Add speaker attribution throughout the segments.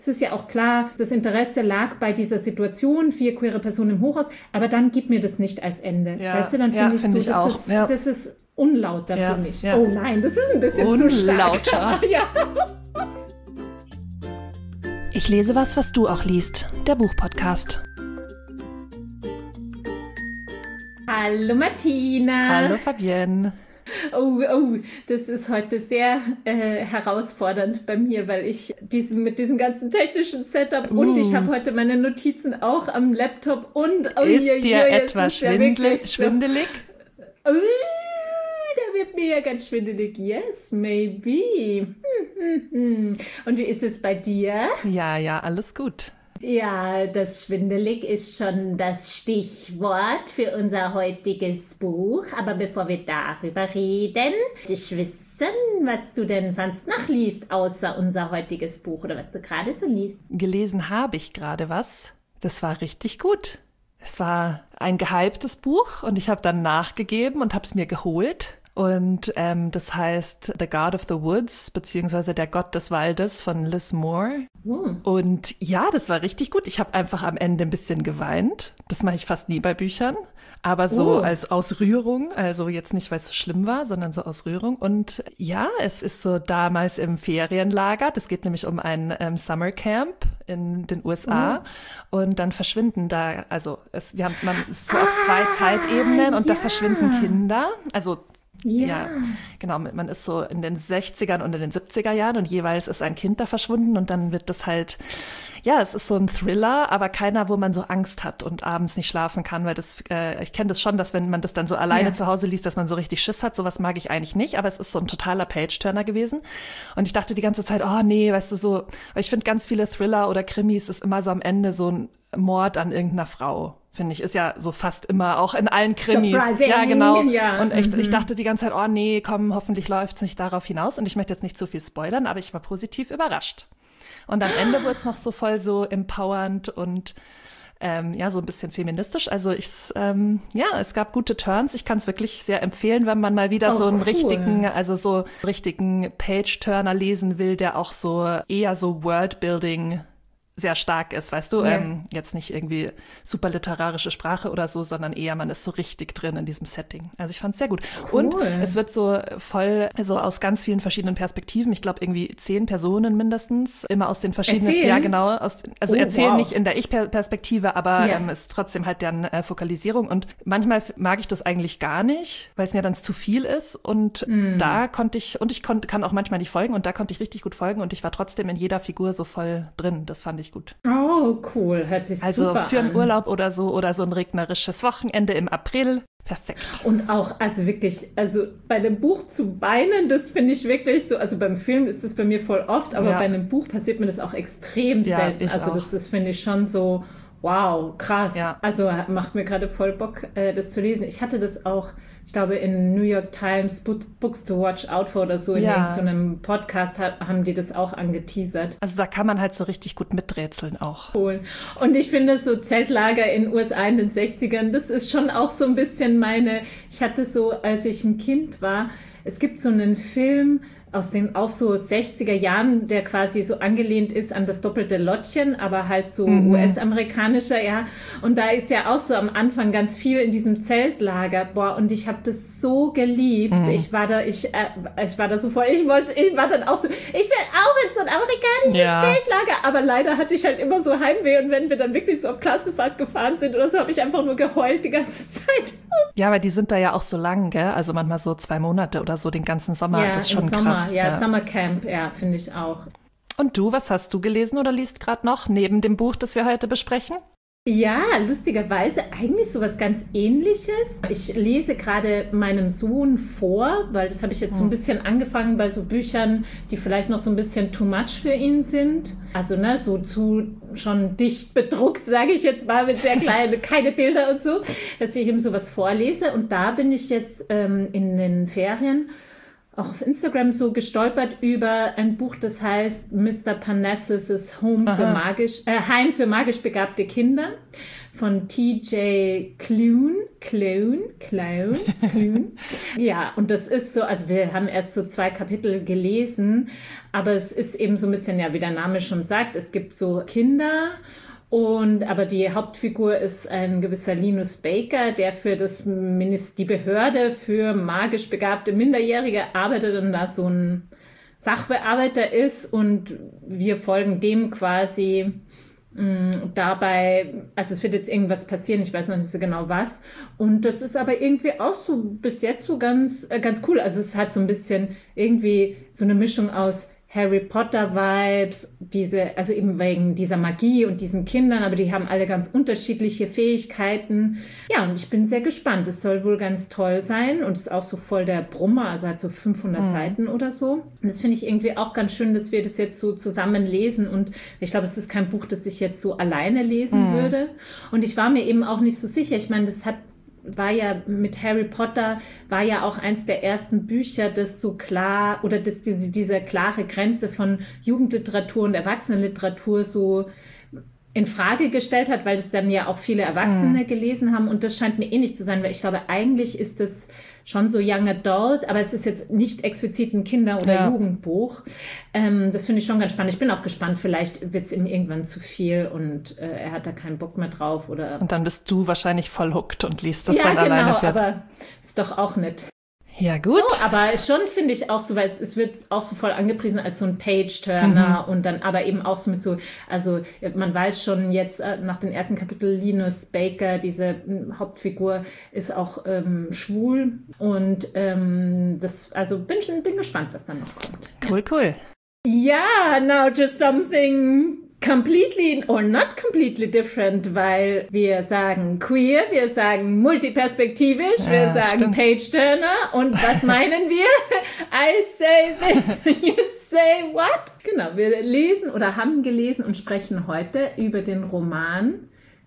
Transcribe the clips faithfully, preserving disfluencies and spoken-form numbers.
Speaker 1: Es ist ja auch klar, das Interesse lag bei dieser Situation, vier queere Personen im Hochhaus, aber dann gib mir das nicht als Ende.
Speaker 2: Ja,
Speaker 1: weißt du, dann
Speaker 2: ja,
Speaker 1: finde ich,
Speaker 2: find
Speaker 1: so,
Speaker 2: ich
Speaker 1: das,
Speaker 2: auch.
Speaker 1: Ist,
Speaker 2: Ja.
Speaker 1: das ist unlauter
Speaker 2: ja,
Speaker 1: für mich.
Speaker 2: Ja.
Speaker 1: Oh nein, das ist ein bisschen
Speaker 2: Unlauter.
Speaker 1: zu stark. Ja.
Speaker 2: Ich lese was, was du auch liest. Der Buchpodcast.
Speaker 1: Hallo Martina.
Speaker 2: Hallo Fabienne.
Speaker 1: Oh, oh, das ist heute sehr äh, herausfordernd bei mir, weil ich diesen, mit diesem ganzen technischen Setup uh. und ich habe heute meine Notizen auch am Laptop und... Oh,
Speaker 2: ist
Speaker 1: je,
Speaker 2: dir
Speaker 1: je,
Speaker 2: etwa schwindel-
Speaker 1: so,
Speaker 2: schwindelig?
Speaker 1: Oh, da wird mir ja ganz schwindelig. Yes, maybe. Hm, hm, hm. Und wie ist es bei dir?
Speaker 2: Ja, ja, alles gut.
Speaker 1: Ja, das schwindelig ist schon das Stichwort für unser heutiges Buch. Aber bevor wir darüber reden, möchte ich wissen, was du denn sonst noch liest, außer unser heutiges Buch oder was du gerade so liest.
Speaker 2: Gelesen habe ich gerade was. Das war richtig gut. Es war ein gehyptes Buch und ich habe dann nachgegeben und habe es mir geholt. Und ähm, das heißt The God of the Woods, beziehungsweise Der Gott des Waldes von Liz Moore. Hm. Und ja, das war richtig gut. Ich habe einfach am Ende ein bisschen geweint. Das mache ich fast nie bei Büchern. Aber so oh. als Ausrührung, also jetzt nicht, weil es so schlimm war, sondern so aus Rührung. Und ja, es ist so damals im Ferienlager. Das geht nämlich um ein ähm, Summercamp in den U S A. Oh. Und dann verschwinden da, also es, wir haben, man ist so ah, auf zwei Zeitebenen und ja. da verschwinden Kinder. Also Ja. ja, genau. Man ist so in den sechzigern und in den siebziger Jahren und jeweils ist ein Kind da verschwunden und dann wird das halt, ja, es ist so ein Thriller, aber keiner, wo man so Angst hat und abends nicht schlafen kann, weil das, äh, ich kenne das schon, dass wenn man das dann so alleine ja. zu Hause liest, dass man so richtig Schiss hat. Sowas mag ich eigentlich nicht, aber es ist so ein totaler Page-Turner gewesen. Und ich dachte die ganze Zeit, oh nee, weißt du, so, weil ich finde ganz viele Thriller oder Krimis ist immer so am Ende so ein Mord an irgendeiner Frau. Finde ich, ist ja so fast immer, auch in allen Krimis.
Speaker 1: Surprising.
Speaker 2: Ja, genau.
Speaker 1: Ja.
Speaker 2: Und echt,
Speaker 1: mhm.
Speaker 2: ich dachte die ganze Zeit, oh nee, komm, hoffentlich läuft's nicht darauf hinaus. Und ich möchte jetzt nicht zu viel spoilern, aber ich war positiv überrascht. Und am Ende wurde es noch so voll so empowernd und ähm, ja, so ein bisschen feministisch. Also ich, ähm, ja, es gab gute Turns. Ich kann es wirklich sehr empfehlen, wenn man mal wieder
Speaker 1: oh,
Speaker 2: so einen
Speaker 1: cool.
Speaker 2: richtigen, also so richtigen Page-Turner lesen will, der auch so eher so Worldbuilding sehr stark ist, weißt du, ja. ähm, jetzt nicht irgendwie super literarische Sprache oder so, sondern eher, man ist so richtig drin in diesem Setting. Also ich fand es sehr gut.
Speaker 1: Cool.
Speaker 2: Und es wird so voll, also aus ganz vielen verschiedenen Perspektiven, ich glaube irgendwie zehn Personen mindestens, immer aus den verschiedenen,
Speaker 1: erzählen?
Speaker 2: ja genau, aus, also
Speaker 1: oh,
Speaker 2: erzählen
Speaker 1: wow.
Speaker 2: nicht in der Ich-Perspektive, aber
Speaker 1: ja.
Speaker 2: ähm, ist trotzdem halt deren äh, Fokalisierung und manchmal mag ich das eigentlich gar nicht, weil es mir dann zu viel ist und mm. da konnte ich, und ich kon- kann auch manchmal nicht folgen und da konnte ich richtig gut folgen und ich war trotzdem in jeder Figur so voll drin, das fand ich gut.
Speaker 1: Oh, cool. Hört sich
Speaker 2: also
Speaker 1: super an.
Speaker 2: Also für einen Urlaub oder so oder so ein regnerisches Wochenende im April. Perfekt.
Speaker 1: Und auch, also wirklich, also bei dem Buch zu weinen, das finde ich wirklich so, also beim Film ist das bei mir voll oft, aber ja. bei einem Buch passiert mir das auch extrem
Speaker 2: ja,
Speaker 1: selten. Also
Speaker 2: auch.
Speaker 1: das, das finde ich schon so, wow, krass.
Speaker 2: Ja.
Speaker 1: Also macht mir gerade voll Bock, äh, das zu lesen. Ich hatte das auch, ich glaube, in New York Times Books to Watch Out For oder so, in
Speaker 2: ja.
Speaker 1: so einem Podcast haben die das auch angeteasert.
Speaker 2: Also da kann man halt so richtig gut miträtseln auch.
Speaker 1: Cool. Und ich finde so Zeltlager in den U S A in den sechzigern, das ist schon auch so ein bisschen meine, ich hatte so, als ich ein Kind war, es gibt so einen Film aus den auch so sechziger Jahren, der quasi so angelehnt ist an das doppelte Lottchen, aber halt so mhm. U S-amerikanischer, ja. Und da ist ja auch so am Anfang ganz viel in diesem Zeltlager. Boah, und ich habe das so geliebt. Mhm. Ich war da, ich, äh, ich war da so voll, ich wollte, ich war dann auch so, ich will auch in so ein amerikanisches
Speaker 2: ja.
Speaker 1: Zeltlager. Aber leider hatte ich halt immer so Heimweh und wenn wir dann wirklich so auf Klassenfahrt gefahren sind oder so, habe ich einfach nur geheult die ganze Zeit.
Speaker 2: Ja, aber die sind da ja auch so lang, gell? Also manchmal so zwei Monate oder so den ganzen Sommer.
Speaker 1: Ja,
Speaker 2: das ist schon
Speaker 1: Sommer,
Speaker 2: krass.
Speaker 1: Ja, ja, Summercamp, ja, finde ich auch.
Speaker 2: Und du, was hast du gelesen oder liest gerade noch neben dem Buch, das wir heute besprechen?
Speaker 1: Ja, lustigerweise eigentlich sowas ganz Ähnliches. Ich lese gerade meinem Sohn vor, weil das habe ich jetzt so ein bisschen angefangen bei so Büchern, die vielleicht noch so ein bisschen too much für ihn sind. Also ne, so zu schon dicht bedruckt, sage ich jetzt mal, mit sehr kleinen, keine Bilder und so, dass ich ihm sowas vorlese. Und da bin ich jetzt ähm, in den Ferien auch auf Instagram so gestolpert über ein Buch, das heißt Mister Parnassus' Home für magisch, äh, Heim für magisch begabte Kinder von T J Klune, Klune, Klune, Klune. Ja, und das ist so, also wir haben erst so zwei Kapitel gelesen, aber es ist eben so ein bisschen, ja, wie der Name schon sagt, es gibt so Kinder. Und aber die Hauptfigur ist ein gewisser Linus Baker, der für das Minister, die Behörde für magisch begabte Minderjährige arbeitet und da so ein Sachbearbeiter ist. Und wir folgen dem quasi mh, dabei, also es wird jetzt irgendwas passieren, ich weiß noch nicht so genau was. Und das ist aber irgendwie auch so bis jetzt so ganz, äh, ganz cool. Also es hat so ein bisschen irgendwie so eine Mischung aus Harry Potter Vibes, diese, also eben wegen dieser Magie und diesen Kindern, aber die haben alle ganz unterschiedliche Fähigkeiten. Ja, und ich bin sehr gespannt. Es soll wohl ganz toll sein und es ist auch so voll der Brummer, also halt so fünfhundert mhm. Seiten oder so. Und das finde ich irgendwie auch ganz schön, dass wir das jetzt so zusammen lesen und ich glaube, es ist kein Buch, das ich jetzt so alleine lesen mhm. würde. Und ich war mir eben auch nicht so sicher. Ich meine, das hat war ja mit Harry Potter, war ja auch eins der ersten Bücher, das so klar, oder das diese, diese klare Grenze von Jugendliteratur und Erwachsenenliteratur so in Frage gestellt hat, weil das dann ja auch viele Erwachsene mhm. gelesen haben und das scheint mir ähnlich zu sein, weil ich glaube, eigentlich ist das schon so Young Adult, aber es ist jetzt nicht explizit ein Kinder- oder ja. Jugendbuch. Ähm, das finde ich schon ganz spannend. Ich bin auch gespannt, vielleicht wird es ihm irgendwann zu viel und äh, er hat da keinen Bock mehr drauf. Oder
Speaker 2: und dann bist du wahrscheinlich voll hooked und liest das
Speaker 1: ja,
Speaker 2: dann
Speaker 1: genau,
Speaker 2: alleine fertig.
Speaker 1: Aber ist doch auch nett.
Speaker 2: Ja, gut.
Speaker 1: So, aber schon finde ich auch so, weil es, es wird auch so voll angepriesen als so ein Page-Turner mhm. und dann aber eben auch so mit so, also man weiß schon jetzt äh, nach dem ersten Kapitel, Linus Baker, diese m, Hauptfigur, ist auch ähm, schwul und ähm, das, also bin schon, bin gespannt, was dann noch kommt.
Speaker 2: Cool, ja. cool.
Speaker 1: Ja, now just something completely or not completely different, weil wir sagen queer, wir sagen multiperspektivisch, ja, wir sagen Page-Turner und was meinen wir? I say this, you say what? Genau, wir lesen oder haben gelesen und sprechen heute über den Roman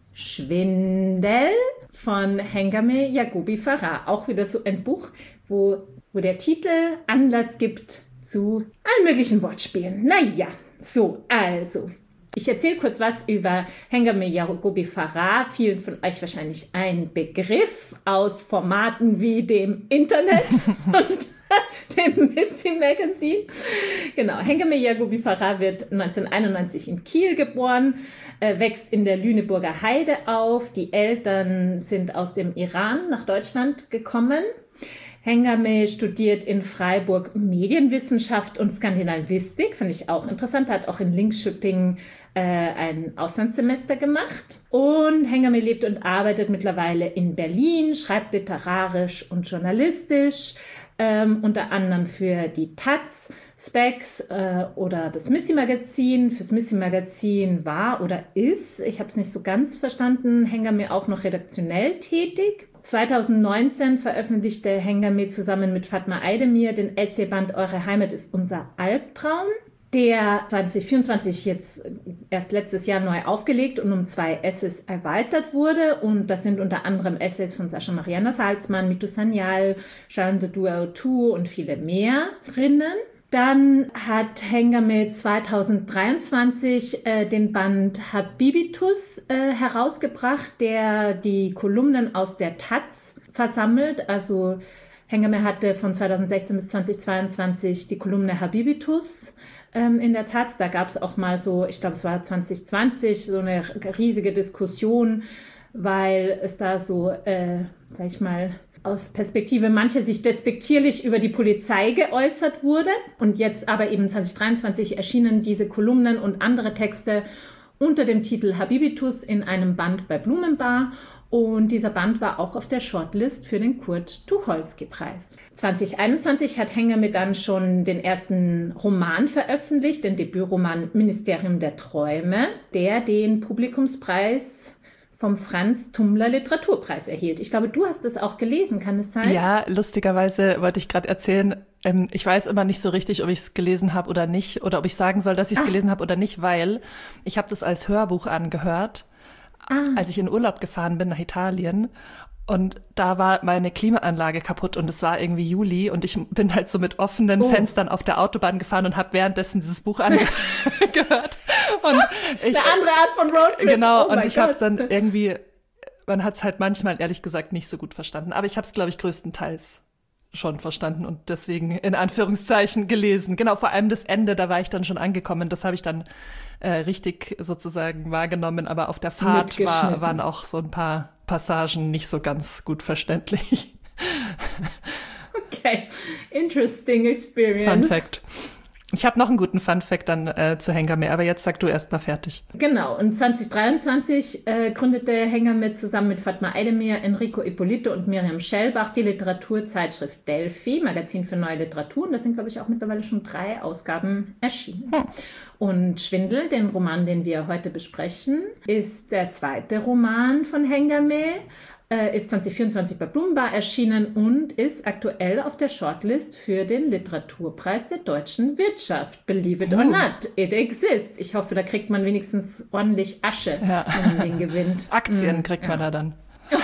Speaker 1: Schwindel von Hengame Yaghoubi Farah. Auch wieder so ein Buch, wo, wo der Titel Anlass gibt zu allen möglichen Wortspielen. Naja, so, also ich erzähle kurz was über Hengame Yaghoubi Farah, vielen von euch wahrscheinlich ein Begriff aus Formaten wie dem Internet und dem Missy Magazine. Genau, Hengame Yaghoubi Farah wird neunzehnhunderteinundneunzig in Kiel geboren, äh, wächst in der Lüneburger Heide auf. Die Eltern sind aus dem Iran nach Deutschland gekommen. Hengame studiert in Freiburg Medienwissenschaft und Skandinavistik, finde ich auch interessant, hat auch in Linköping äh, ein Auslandssemester gemacht. Und Hengame lebt und arbeitet mittlerweile in Berlin, schreibt literarisch und journalistisch, ähm, unter anderem für die Taz, Specs äh, oder das Missy Magazin. Fürs Missy Magazin war oder ist, ich habe es nicht so ganz verstanden, Hengame auch noch redaktionell tätig. zweitausendneunzehn veröffentlichte Hengame zusammen mit Fatma Aydemir den Essayband Eure Heimat ist unser Albtraum, der zwanzig vierundzwanzig jetzt erst letztes Jahr neu aufgelegt und um zwei Essays erweitert wurde. Und das sind unter anderem Essays von Sascha Mariana Salzmann, Mitu Sanyal, Sharon Dadua-Otoo und viele mehr drinnen. Dann hat Hengame zweitausenddreiundzwanzig äh, den Band Habibitus äh, herausgebracht, der die Kolumnen aus der Taz versammelt. Also Hengame hatte von zweitausendsechzehn bis zweitausendzweiundzwanzig die Kolumne Habibitus ähm, in der Taz. Da gab es auch mal so, ich glaube es war zwanzig zwanzig, so eine riesige Diskussion, weil es da so, äh, sag ich mal, aus Perspektive mancher sich despektierlich über die Polizei geäußert wurde. Und jetzt aber eben zwanzig dreiundzwanzig erschienen diese Kolumnen und andere Texte unter dem Titel Habibitus in einem Band bei Blumenbar. Und dieser Band war auch auf der Shortlist für den Kurt-Tucholsky-Preis. zwanzig einundzwanzig hat Hengame dann schon den ersten Roman veröffentlicht, den Debütroman Ministerium der Träume, der den Publikumspreis vom Franz-Tummler Literaturpreis erhielt. Ich glaube, du hast es auch gelesen, kann es sein?
Speaker 2: Ja, lustigerweise wollte ich gerade erzählen, ähm, ich weiß immer nicht so richtig, ob ich es gelesen habe oder nicht, oder ob ich sagen soll, dass ich es gelesen habe oder nicht, weil ich habe das als Hörbuch angehört, ah. als ich in Urlaub gefahren bin nach Italien. Und da war meine Klimaanlage kaputt und es war irgendwie Juli und ich bin halt so mit offenen oh. Fenstern auf der Autobahn gefahren und habe währenddessen dieses Buch angehört. Und ich,
Speaker 1: eine andere Art von Roadtrip.
Speaker 2: Genau,
Speaker 1: oh
Speaker 2: und ich habe es dann irgendwie, man hat es halt manchmal ehrlich gesagt nicht so gut verstanden, aber ich habe es, glaube ich, größtenteils schon verstanden und deswegen in Anführungszeichen gelesen. Genau, vor allem das Ende, da war ich dann schon angekommen. Das habe ich dann äh, richtig sozusagen wahrgenommen, aber auf der Fahrt war, waren auch so ein paar Passagen nicht so ganz gut verständlich.
Speaker 1: Okay, interesting experience.
Speaker 2: Fun Fact. Ich habe noch einen guten Fun Fact dann äh, zu Hengame, aber jetzt sag du erst mal fertig.
Speaker 1: Genau, und zwanzig dreiundzwanzig äh, gründete Hengame zusammen mit Fatma Aydemir, Enrico Ippolito und Miriam Schellbach die Literaturzeitschrift Delphi, Magazin für neue Literatur. Und da sind, glaube ich, auch mittlerweile schon drei Ausgaben erschienen. Hm. Und Schwindel, den Roman, den wir heute besprechen, ist der zweite Roman von Hengame. Ist zwanzig vierundzwanzig bei Bloombar erschienen und ist aktuell auf der Shortlist für den Literaturpreis der deutschen Wirtschaft. Believe it or not, it exists. Ich hoffe, da kriegt man wenigstens ordentlich Asche,
Speaker 2: ja.
Speaker 1: wenn man den gewinnt.
Speaker 2: Aktien mm, kriegt man ja. da dann.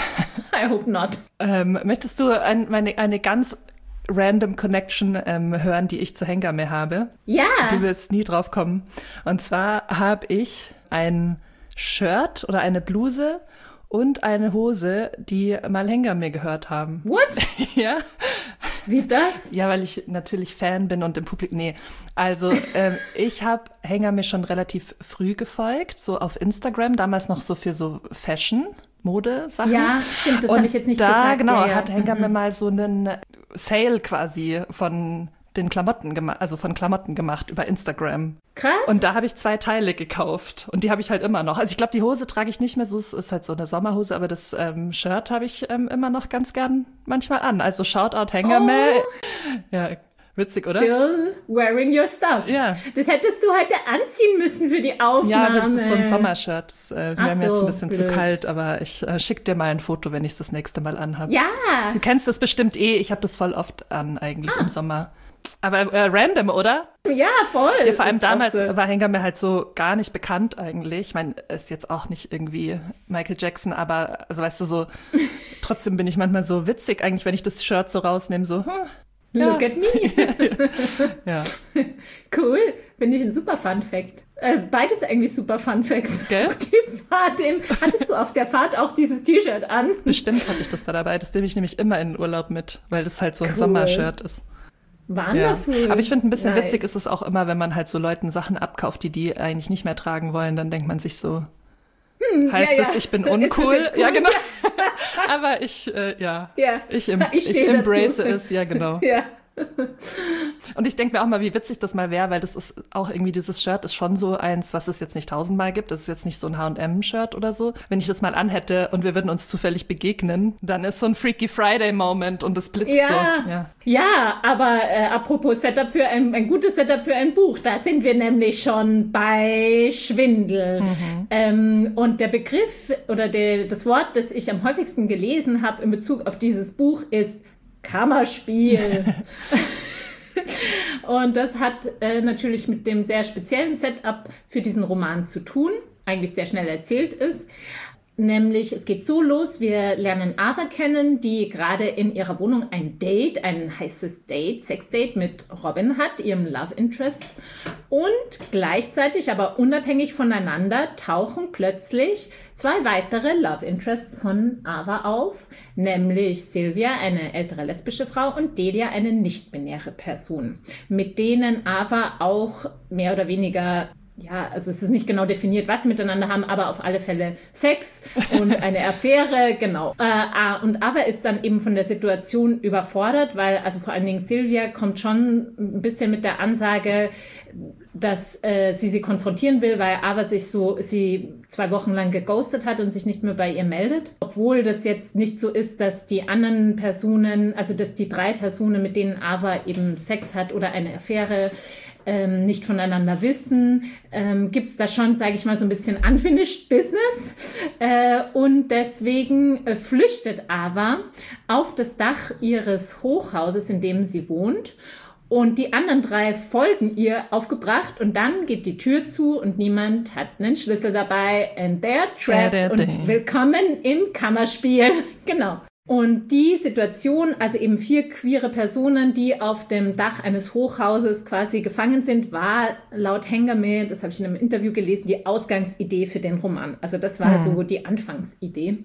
Speaker 1: I hope not.
Speaker 2: Ähm, möchtest du ein, meine, eine ganz random Connection ähm, hören, die ich zu Hengame habe?
Speaker 1: Ja.
Speaker 2: Du wirst nie drauf kommen. Und zwar habe ich ein Shirt oder eine Bluse und eine Hose, die mal Hengame gehört haben.
Speaker 1: What?
Speaker 2: Ja.
Speaker 1: Wie das?
Speaker 2: Ja, weil ich natürlich Fan bin und im Publikum, nee. Also ähm, ich habe Hengame schon relativ früh gefolgt, so auf Instagram, damals noch so für so Fashion, Mode-Sachen.
Speaker 1: Ja, stimmt, das habe ich jetzt nicht
Speaker 2: da,
Speaker 1: gesagt.
Speaker 2: Da, genau,
Speaker 1: ja, ja.
Speaker 2: hat Hengame
Speaker 1: mhm.
Speaker 2: mal so einen Sale quasi von den Klamotten gemacht, also von Klamotten gemacht über Instagram.
Speaker 1: Krass.
Speaker 2: Und da habe ich zwei Teile gekauft und die habe ich halt immer noch. Also ich glaube, die Hose trage ich nicht mehr so, es ist halt so eine Sommerhose, aber das ähm, Shirt habe ich ähm, immer noch ganz gern manchmal an. Also Shoutout Hengame. Oh. Ja, witzig, oder?
Speaker 1: Still wearing your stuff.
Speaker 2: Ja.
Speaker 1: Das hättest du heute anziehen müssen für die Aufnahme.
Speaker 2: Ja, aber es ist so ein Sommershirt. Das äh, wäre mir
Speaker 1: so,
Speaker 2: jetzt ein bisschen
Speaker 1: blöd.
Speaker 2: zu kalt, aber ich äh, schicke dir mal ein Foto, wenn ich es das nächste Mal anhabe.
Speaker 1: Ja.
Speaker 2: Du kennst das bestimmt eh. Ich habe das voll oft an eigentlich ah. im Sommer. Aber äh, random, oder?
Speaker 1: Ja, voll.
Speaker 2: Ja, vor allem damals so. war Hengame halt so gar nicht bekannt eigentlich. Ich meine, er ist jetzt auch nicht irgendwie Michael Jackson, aber, also weißt du, so, trotzdem bin ich manchmal so witzig eigentlich, wenn ich das Shirt so rausnehme, so, hm,
Speaker 1: Look
Speaker 2: ja.
Speaker 1: at me.
Speaker 2: Ja.
Speaker 1: Cool, finde ich ein super Fun Fact. Äh, beides eigentlich super Fun Facts.
Speaker 2: Gell?
Speaker 1: Die Fahrt im, hattest du auf der Fahrt auch dieses T-Shirt an?
Speaker 2: Bestimmt hatte ich das da dabei. Das nehme ich nämlich immer in den Urlaub mit, weil das halt so ein cool. Sommershirt ist.
Speaker 1: Wonderful.
Speaker 2: Ja. Aber ich finde, ein bisschen
Speaker 1: nice.
Speaker 2: witzig ist es auch immer, wenn man halt so Leuten Sachen abkauft, die die eigentlich nicht mehr tragen wollen, dann denkt man sich so, hm, heißt ja, es, ja. ich bin uncool? Cool? Ja, genau. Aber ich, äh, ja,
Speaker 1: ja.
Speaker 2: ich, im, ich, ich embrace dazu. Es, ja, genau.
Speaker 1: Ja.
Speaker 2: Und ich denke mir auch mal, wie witzig das mal wäre, weil das ist auch irgendwie, dieses Shirt ist schon so eins, was es jetzt nicht tausendmal gibt. Das ist jetzt nicht so ein H und M-Shirt oder so. Wenn ich das mal anhätte und wir würden uns zufällig begegnen, dann ist so ein Freaky Friday-Moment und es blitzt
Speaker 1: ja.
Speaker 2: so. Ja,
Speaker 1: ja, aber äh, apropos Setup für ein, ein gutes Setup für ein Buch, da sind wir nämlich schon bei Schwindel. Mhm. Ähm, und der Begriff oder der, das Wort, das ich am häufigsten gelesen habe in Bezug auf dieses Buch ist Kammerspiel. Und das hat äh, natürlich mit dem sehr speziellen Setup für diesen Roman zu tun, eigentlich sehr schnell erzählt ist. Nämlich, es geht so los, wir lernen Ava kennen, die gerade in ihrer Wohnung ein Date, ein heißes Date, Sexdate mit Robin hat, ihrem Love Interest. Und gleichzeitig, aber unabhängig voneinander, tauchen plötzlich zwei weitere Love Interests von Ava auf, nämlich Sylvia, eine ältere lesbische Frau, und Delia, eine nicht-binäre Person, mit denen Ava auch mehr oder weniger, ja, also es ist nicht genau definiert, was sie miteinander haben, aber auf alle Fälle Sex und eine Affäre, genau. Äh, und Ava ist dann eben von der Situation überfordert, weil also vor allen Dingen Sylvia kommt schon ein bisschen mit der Ansage, dass äh, sie sie konfrontieren will, weil Ava sich so, sie zwei Wochen lang geghostet hat und sich nicht mehr bei ihr meldet. Obwohl das jetzt nicht so ist, dass die anderen Personen, also dass die drei Personen, mit denen Ava eben Sex hat oder eine Affäre, ähm, nicht voneinander wissen, ähm, gibt es da schon, sage ich mal, so ein bisschen unfinished business. Äh, und deswegen äh, flüchtet Ava auf das Dach ihres Hochhauses, in dem sie wohnt. Und die anderen drei folgen ihr aufgebracht und dann geht die Tür zu und niemand hat einen Schlüssel dabei. And they're trapped und willkommen im Kammerspiel. Genau. Und die Situation, also eben vier queere Personen, die auf dem Dach eines Hochhauses quasi gefangen sind, war laut Hengame, das habe ich in einem Interview gelesen, die Ausgangsidee für den Roman. Also das war hm. so die Anfangsidee.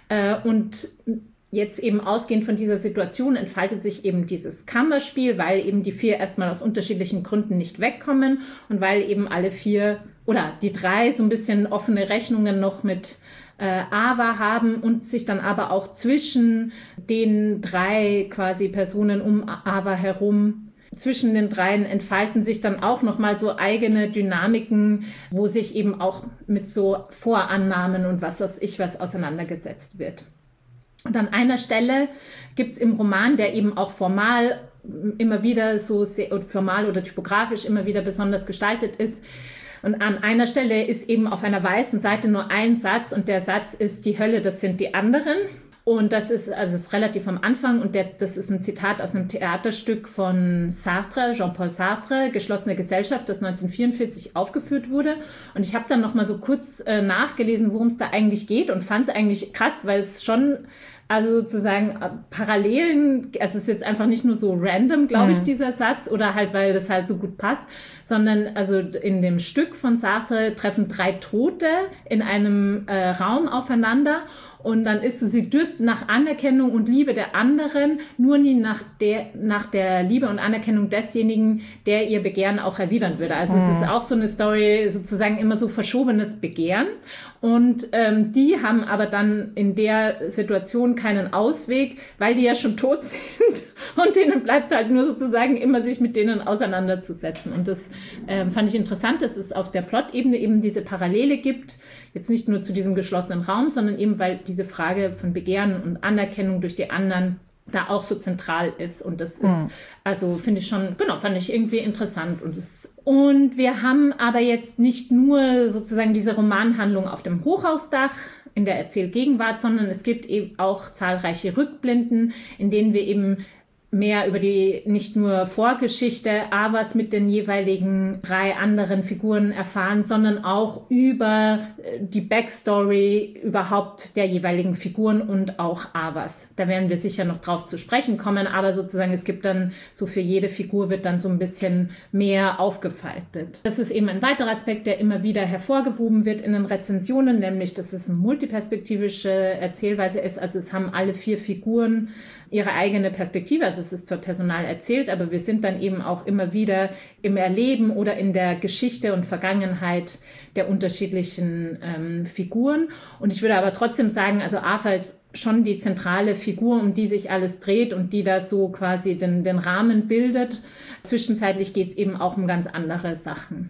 Speaker 1: Und jetzt eben ausgehend von dieser Situation entfaltet sich eben dieses Kammerspiel, weil eben die vier erstmal aus unterschiedlichen Gründen nicht wegkommen und weil eben alle vier oder die drei so ein bisschen offene Rechnungen noch mit Äh, Ava haben und sich dann aber auch zwischen den drei quasi Personen um Ava herum, zwischen den dreien entfalten sich dann auch nochmal so eigene Dynamiken, wo sich eben auch mit so Vorannahmen und was weiß ich was auseinandergesetzt wird. Und an einer Stelle gibt's im Roman, der eben auch formal immer wieder so sehr, formal oder typografisch immer wieder besonders gestaltet ist, und an einer Stelle ist eben auf einer weißen Seite nur ein Satz und der Satz ist: Die Hölle, das sind die anderen. Und das ist, also ist relativ am Anfang und der, das ist ein Zitat aus einem Theaterstück von Sartre, Jean-Paul Sartre, Geschlossene Gesellschaft, das neunzehnhundertvierundvierzig aufgeführt wurde. Und ich habe dann noch mal so kurz äh, nachgelesen, worum es da eigentlich geht und fand es eigentlich krass, weil es schon also sozusagen Parallelen, also es ist jetzt einfach nicht nur so random, glaube ich, mhm. dieser Satz, oder halt, weil das halt so gut passt, sondern also in dem Stück von Sartre treffen drei Tote in einem äh, Raum aufeinander. Und dann ist so, sie dürsten nach Anerkennung und Liebe der anderen, nur nie nach der, nach der Liebe und Anerkennung desjenigen, der ihr Begehren auch erwidern würde. Also mhm. es ist auch so eine Story, sozusagen immer so verschobenes Begehren. Und ähm, die haben aber dann in der Situation keinen Ausweg, weil die ja schon tot sind. Und denen bleibt halt nur sozusagen immer sich mit denen auseinanderzusetzen. Und das ähm, fand ich interessant, dass es auf der Plot-Ebene eben diese Parallele gibt. Jetzt nicht nur zu diesem geschlossenen Raum, sondern eben, weil diese Frage von Begehren und Anerkennung durch die anderen da auch so zentral ist. Und das ist, mhm. also finde ich schon, genau, fand ich irgendwie interessant. Und, das, und wir haben aber jetzt nicht nur sozusagen diese Romanhandlung auf dem Hochhausdach in der Erzählgegenwart, sondern es gibt eben auch zahlreiche Rückblenden, in denen wir eben mehr über die nicht nur Vorgeschichte Avas mit den jeweiligen drei anderen Figuren erfahren, sondern auch über die Backstory überhaupt der jeweiligen Figuren und auch Avas. Da werden wir sicher noch drauf zu sprechen kommen, aber sozusagen es gibt dann, so für jede Figur wird dann so ein bisschen mehr aufgefaltet. Das ist eben ein weiterer Aspekt, der immer wieder hervorgehoben wird in den Rezensionen, nämlich, dass es eine multiperspektivische Erzählweise ist. Also es haben alle vier Figuren ihre eigene Perspektive, also es ist zwar personal erzählt, aber wir sind dann eben auch immer wieder im Erleben oder in der Geschichte und Vergangenheit der unterschiedlichen ähm, Figuren. Und ich würde aber trotzdem sagen, also Ava ist schon die zentrale Figur, um die sich alles dreht und die da so quasi den, den Rahmen bildet. Zwischenzeitlich geht es eben auch um ganz andere Sachen.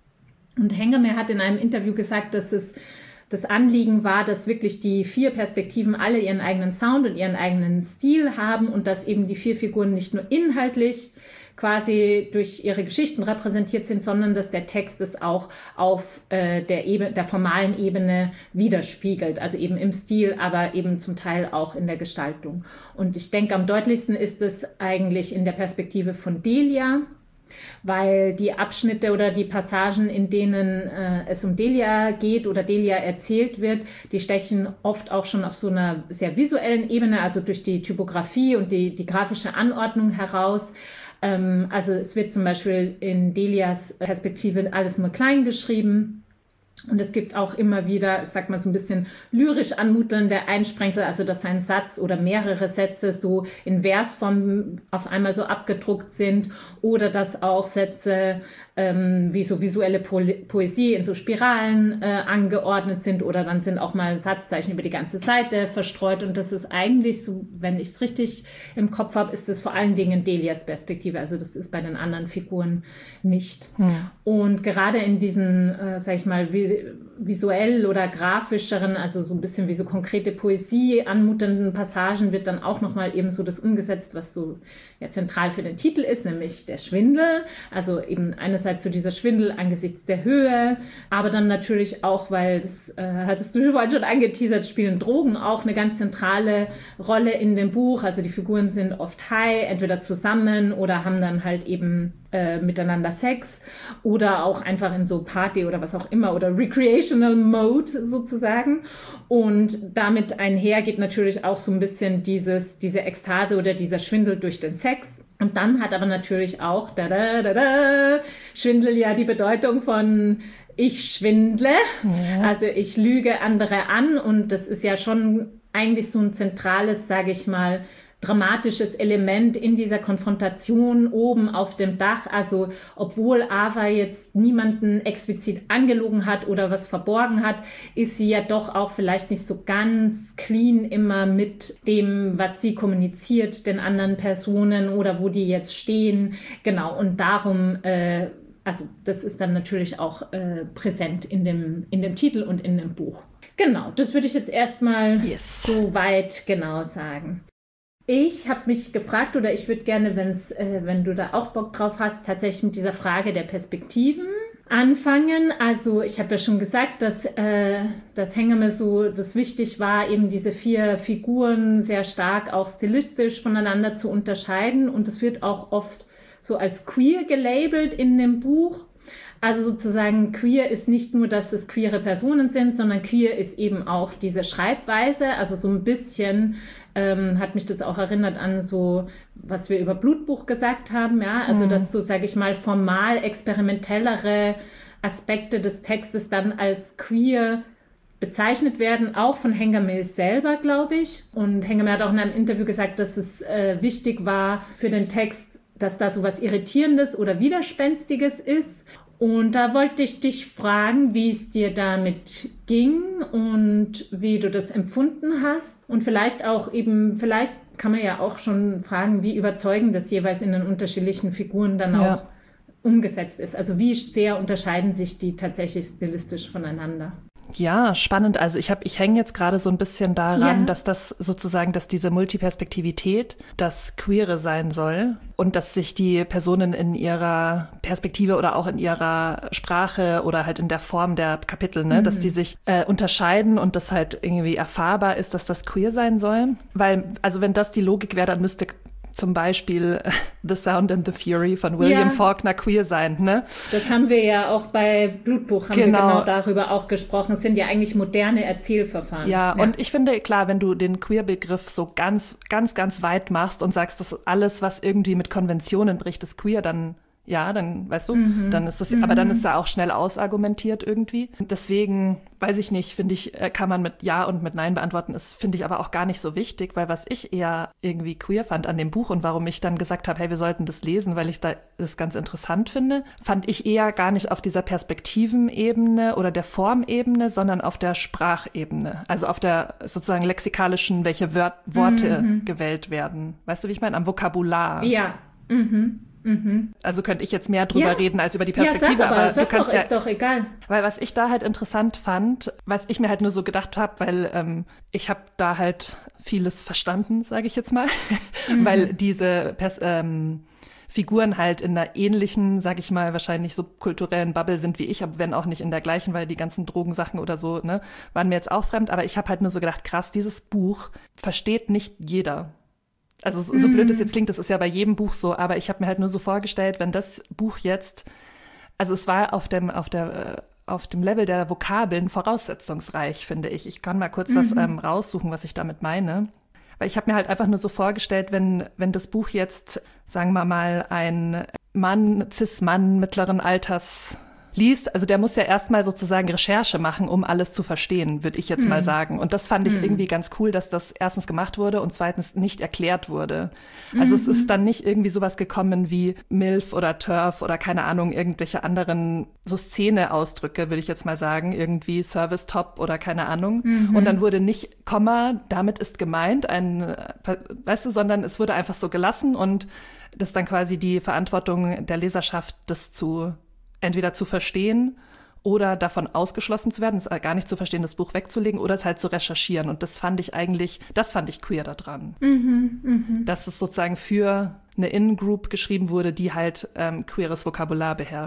Speaker 1: Und Hengame hat in einem Interview gesagt, dass es das Anliegen war, dass wirklich die vier Perspektiven alle ihren eigenen Sound und ihren eigenen Stil haben und dass eben die vier Figuren nicht nur inhaltlich quasi durch ihre Geschichten repräsentiert sind, sondern dass der Text es auch auf äh, der, Ebene, der formalen Ebene widerspiegelt, also eben im Stil, aber eben zum Teil auch in der Gestaltung. Und ich denke, am deutlichsten ist es eigentlich in der Perspektive von Delia, weil die Abschnitte oder die Passagen, in denen äh, es um Delia geht oder Delia erzählt wird, die stechen oft auch schon auf so einer sehr visuellen Ebene, also durch die Typografie und die, die grafische Anordnung heraus. Ähm, also es wird zum Beispiel in Delias Perspektive alles nur klein geschrieben. Und es gibt auch immer wieder, ich sag mal, so ein bisschen lyrisch anmutende Einsprengsel, also dass ein Satz oder mehrere Sätze so in Versform auf einmal so abgedruckt sind oder dass auch Sätze ähm, wie so visuelle po- Poesie in so Spiralen äh, angeordnet sind oder dann sind auch mal Satzzeichen über die ganze Seite verstreut. Und das ist eigentlich so, wenn ich es richtig im Kopf habe, ist das vor allen Dingen Delias Perspektive. Also das ist bei den anderen Figuren nicht. Ja. Und gerade in diesen, äh, sag ich mal, wie visuell oder grafischeren, also so ein bisschen wie so konkrete Poesie anmutenden Passagen wird dann auch nochmal eben so das umgesetzt, was so ja zentral für den Titel ist, nämlich der Schwindel. Also eben einerseits so dieser Schwindel angesichts der Höhe, aber dann natürlich auch, weil das äh, hattest du vorhin schon angeteasert, spielen Drogen auch eine ganz zentrale Rolle in dem Buch. Also die Figuren sind oft high, entweder zusammen oder haben dann halt eben äh, miteinander Sex oder auch einfach in so Party oder was auch immer oder Recreational Mode sozusagen. Und damit einher geht natürlich auch so ein bisschen dieses, diese Ekstase oder dieser Schwindel durch den Sex. Und dann hat aber natürlich auch da, da, da, da, Schwindel ja die Bedeutung von ich schwindle, ja. Also ich lüge andere an. Und das ist ja schon eigentlich so ein zentrales, sage ich mal, dramatisches Element in dieser Konfrontation oben auf dem Dach. Also obwohl Ava jetzt niemanden explizit angelogen hat oder was verborgen hat, ist sie ja doch auch vielleicht nicht so ganz clean immer mit dem, was sie kommuniziert, den anderen Personen oder wo die jetzt stehen. Genau, und darum, äh, also das ist dann natürlich auch äh, präsent in dem, in dem Titel und in dem Buch. Genau, das würde ich jetzt erstmal yes. so weit genau sagen. Ich habe mich gefragt, oder ich würde gerne, wenn's, äh, wenn du da auch Bock drauf hast, tatsächlich mit dieser Frage der Perspektiven anfangen. Also ich habe ja schon gesagt, dass äh, das Hengame so, das wichtig war, eben diese vier Figuren sehr stark auch stilistisch voneinander zu unterscheiden. Und es wird auch oft so als queer gelabelt in dem Buch. Also sozusagen queer ist nicht nur, dass es queere Personen sind, sondern queer ist eben auch diese Schreibweise. Also so ein bisschen ähm, hat mich das auch erinnert an so, was wir über Blutbuch gesagt haben. Ja, also mhm. dass so, sage ich mal, formal experimentellere Aspekte des Textes dann als queer bezeichnet werden, auch von Hengame selber, glaube ich. Und Hengame hat auch in einem Interview gesagt, dass es äh, wichtig war für den Text, dass da so was Irritierendes oder Widerspenstiges ist. Und da wollte ich dich fragen, wie es dir damit ging und wie du das empfunden hast. Und vielleicht auch eben, vielleicht kann man ja auch schon fragen, wie überzeugend das jeweils in den unterschiedlichen Figuren dann
Speaker 2: ja.
Speaker 1: auch umgesetzt ist. Also wie sehr unterscheiden sich die tatsächlich stilistisch voneinander?
Speaker 2: Ja, spannend. Also ich habe, ich hänge jetzt gerade so ein bisschen daran,
Speaker 1: ja.
Speaker 2: dass das sozusagen, dass diese Multiperspektivität das Queere sein soll und dass sich die Personen in ihrer Perspektive oder auch in ihrer Sprache oder halt in der Form der Kapitel, ne, mhm. dass die sich äh, unterscheiden und das halt irgendwie erfahrbar ist, dass das queer sein soll. Weil, also wenn das die Logik wäre, dann müsste zum Beispiel The Sound and the Fury von William ja. Faulkner queer sein, ne?
Speaker 1: Das haben wir ja auch bei Blutbuch, haben genau. wir genau darüber auch gesprochen. Es sind ja eigentlich moderne Erzählverfahren.
Speaker 2: Ja, ja, und ich finde, klar, wenn du den Queer-Begriff so ganz, ganz, ganz weit machst und sagst, dass alles, was irgendwie mit Konventionen bricht, ist queer, dann ja, dann, weißt du, mhm. dann ist das, mhm. aber dann ist er auch schnell ausargumentiert irgendwie. Deswegen, weiß ich nicht, finde ich, kann man mit Ja und mit Nein beantworten, ist, finde ich aber auch gar nicht so wichtig, weil was ich eher irgendwie queer fand an dem Buch und warum ich dann gesagt habe, hey, wir sollten das lesen, weil ich da das ganz interessant finde, fand ich eher gar nicht auf dieser Perspektivenebene oder der Formebene, sondern auf der Sprachebene. Also auf der sozusagen lexikalischen, welche Wör- Worte mhm. gewählt werden. Weißt du, wie ich meine? Am Vokabular.
Speaker 1: Ja, mhm. Mhm.
Speaker 2: Also könnte ich jetzt mehr drüber ja. reden als über die Perspektive,
Speaker 1: ja, sag aber,
Speaker 2: aber
Speaker 1: sag
Speaker 2: du kannst
Speaker 1: doch,
Speaker 2: ja,
Speaker 1: ist doch egal.
Speaker 2: Weil was ich da halt interessant fand, was ich mir halt nur so gedacht habe, weil ähm, ich habe da halt vieles verstanden, sage ich jetzt mal, mhm. weil diese Pers- ähm, Figuren halt in einer ähnlichen, sage ich mal, wahrscheinlich subkulturellen Bubble sind wie ich, aber wenn auch nicht in der gleichen, weil die ganzen Drogensachen oder so, ne, waren mir jetzt auch fremd, aber ich habe halt nur so gedacht, krass, dieses Buch versteht nicht jeder. Also so, so blöd es jetzt klingt, das ist ja bei jedem Buch so, aber ich habe mir halt nur so vorgestellt, wenn das Buch jetzt, also es war auf dem, auf der, auf dem Level der Vokabeln voraussetzungsreich, finde ich. Ich kann mal kurz mhm. was ähm, raussuchen, was ich damit meine. Weil ich habe mir halt einfach nur so vorgestellt, wenn, wenn das Buch jetzt, sagen wir mal, ein Mann, Cis-Mann mittleren Alters liest, also der muss ja erstmal sozusagen Recherche machen, um alles zu verstehen, würde ich jetzt hm. mal sagen. Und das fand ich hm. irgendwie ganz cool, dass das erstens gemacht wurde und zweitens nicht erklärt wurde. Also mhm. es ist dann nicht irgendwie sowas gekommen wie MILF oder TERF oder keine Ahnung, irgendwelche anderen so Szene-Ausdrücke, würde ich jetzt mal sagen, irgendwie Service-Top oder keine Ahnung. Mhm. Und dann wurde nicht Komma, damit ist gemeint, ein, weißt du, sondern es wurde einfach so gelassen und das ist dann quasi die Verantwortung der Leserschaft, das zu entweder zu verstehen oder davon ausgeschlossen zu werden, es gar nicht zu verstehen, das Buch wegzulegen oder es halt zu recherchieren. Und das fand ich eigentlich, das fand ich queer daran.
Speaker 1: Mhm, mh.
Speaker 2: Dass es sozusagen für eine In-Group geschrieben wurde, die halt ähm, queeres Vokabular beherrscht.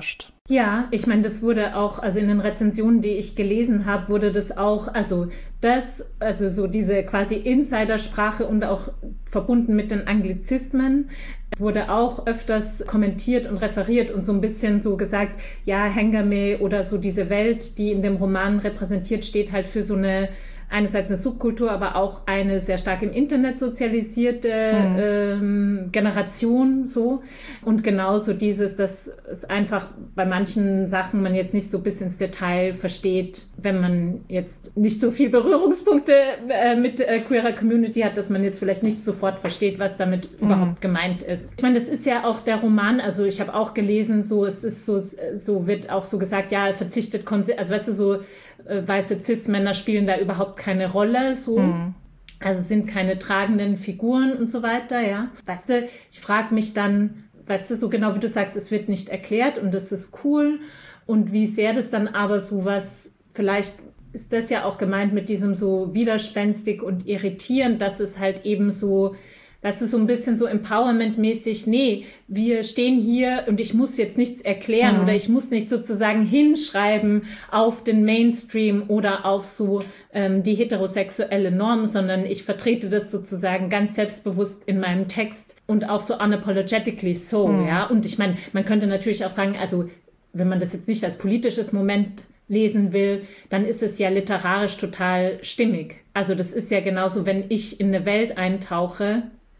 Speaker 1: Ja, ich meine, das wurde auch, also in den Rezensionen, die ich gelesen habe, wurde das auch, also das, also so diese quasi Insidersprache und auch verbunden mit den Anglizismen, wurde auch öfters kommentiert und referiert und so ein bisschen so gesagt, ja, Hengame oder so diese Welt, die in dem Roman repräsentiert, steht halt für so eine einerseits eine Subkultur, aber auch eine sehr stark im Internet sozialisierte mhm. ähm, Generation so. Und genauso dieses, dass es einfach bei manchen Sachen man jetzt nicht so bis ins Detail versteht, wenn man jetzt nicht so viel Berührungspunkte äh, mit äh, queerer Community hat, dass man jetzt vielleicht nicht sofort versteht, was damit mhm. überhaupt gemeint ist. Ich meine, das ist ja auch der Roman, also ich habe auch gelesen, so es ist so, so wird auch so gesagt, ja, verzichtet, also weißt du, so weiße Cis-Männer spielen da überhaupt keine Rolle, so. Mhm. Also sind keine tragenden Figuren und so weiter, ja. Weißt du, ich frage mich dann, weißt du, so genau wie du sagst, es wird nicht erklärt und das ist cool. Und wie sehr das dann aber sowas, vielleicht ist das ja auch gemeint mit diesem so widerspenstig und irritierend, dass es halt eben so, weißt du, so ein bisschen so Empowerment-mäßig, nee, wir stehen hier und ich muss jetzt nichts erklären mhm. oder ich muss nicht sozusagen hinschreiben auf den Mainstream oder auf so ähm, die heterosexuelle Norm, sondern ich vertrete das sozusagen ganz selbstbewusst in meinem Text und auch so unapologetically so, mhm. ja. Und ich meine, man könnte natürlich auch sagen, also wenn man das jetzt nicht als politisches Moment lesen will, dann ist es ja literarisch total stimmig. Also das ist ja genauso, wenn ich in eine Welt eintauche,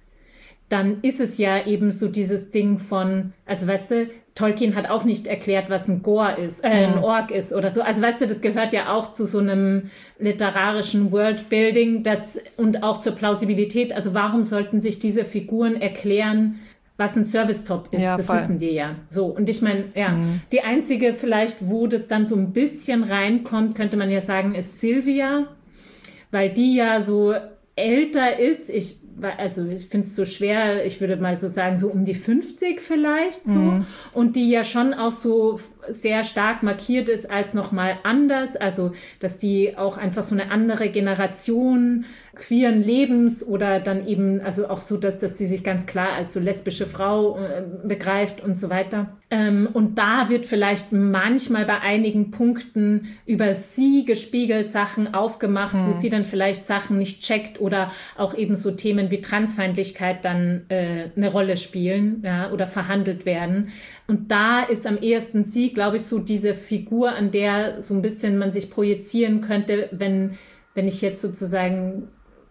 Speaker 1: dann ist es ja eben so dieses Ding von, also weißt du, Tolkien hat auch nicht erklärt, was ein Gore ist, äh, ein Ork ist oder so. Also weißt du, das gehört ja auch zu so einem literarischen Worldbuilding, das und auch zur Plausibilität. Also warum sollten sich diese Figuren erklären, was ein Service-Top ist? Ja, das voll. Wissen die ja. So, und ich meine, ja, mhm. die einzige vielleicht, wo das dann so ein bisschen reinkommt, könnte man ja sagen, ist Sylvia, weil die ja so älter ist. Ich also ich finde es so schwer, ich würde mal so sagen, so um die fünfzig vielleicht so. Mhm. Und die ja schon auch so sehr stark markiert ist als nochmal anders. Also, dass die auch einfach so eine andere Generation queeren Lebens oder dann eben, also auch so, dass, dass sie sich ganz klar als so lesbische Frau äh, begreift und so weiter. Ähm, und da wird vielleicht manchmal bei einigen Punkten über sie gespiegelt Sachen aufgemacht, mhm. wo sie dann vielleicht Sachen nicht checkt oder auch eben so Themen wie Transfeindlichkeit dann äh, eine Rolle spielen, ja, oder verhandelt werden. Und da ist am ehesten sie, glaube ich, so diese Figur, an der so ein bisschen man sich projizieren könnte, wenn, wenn ich jetzt sozusagen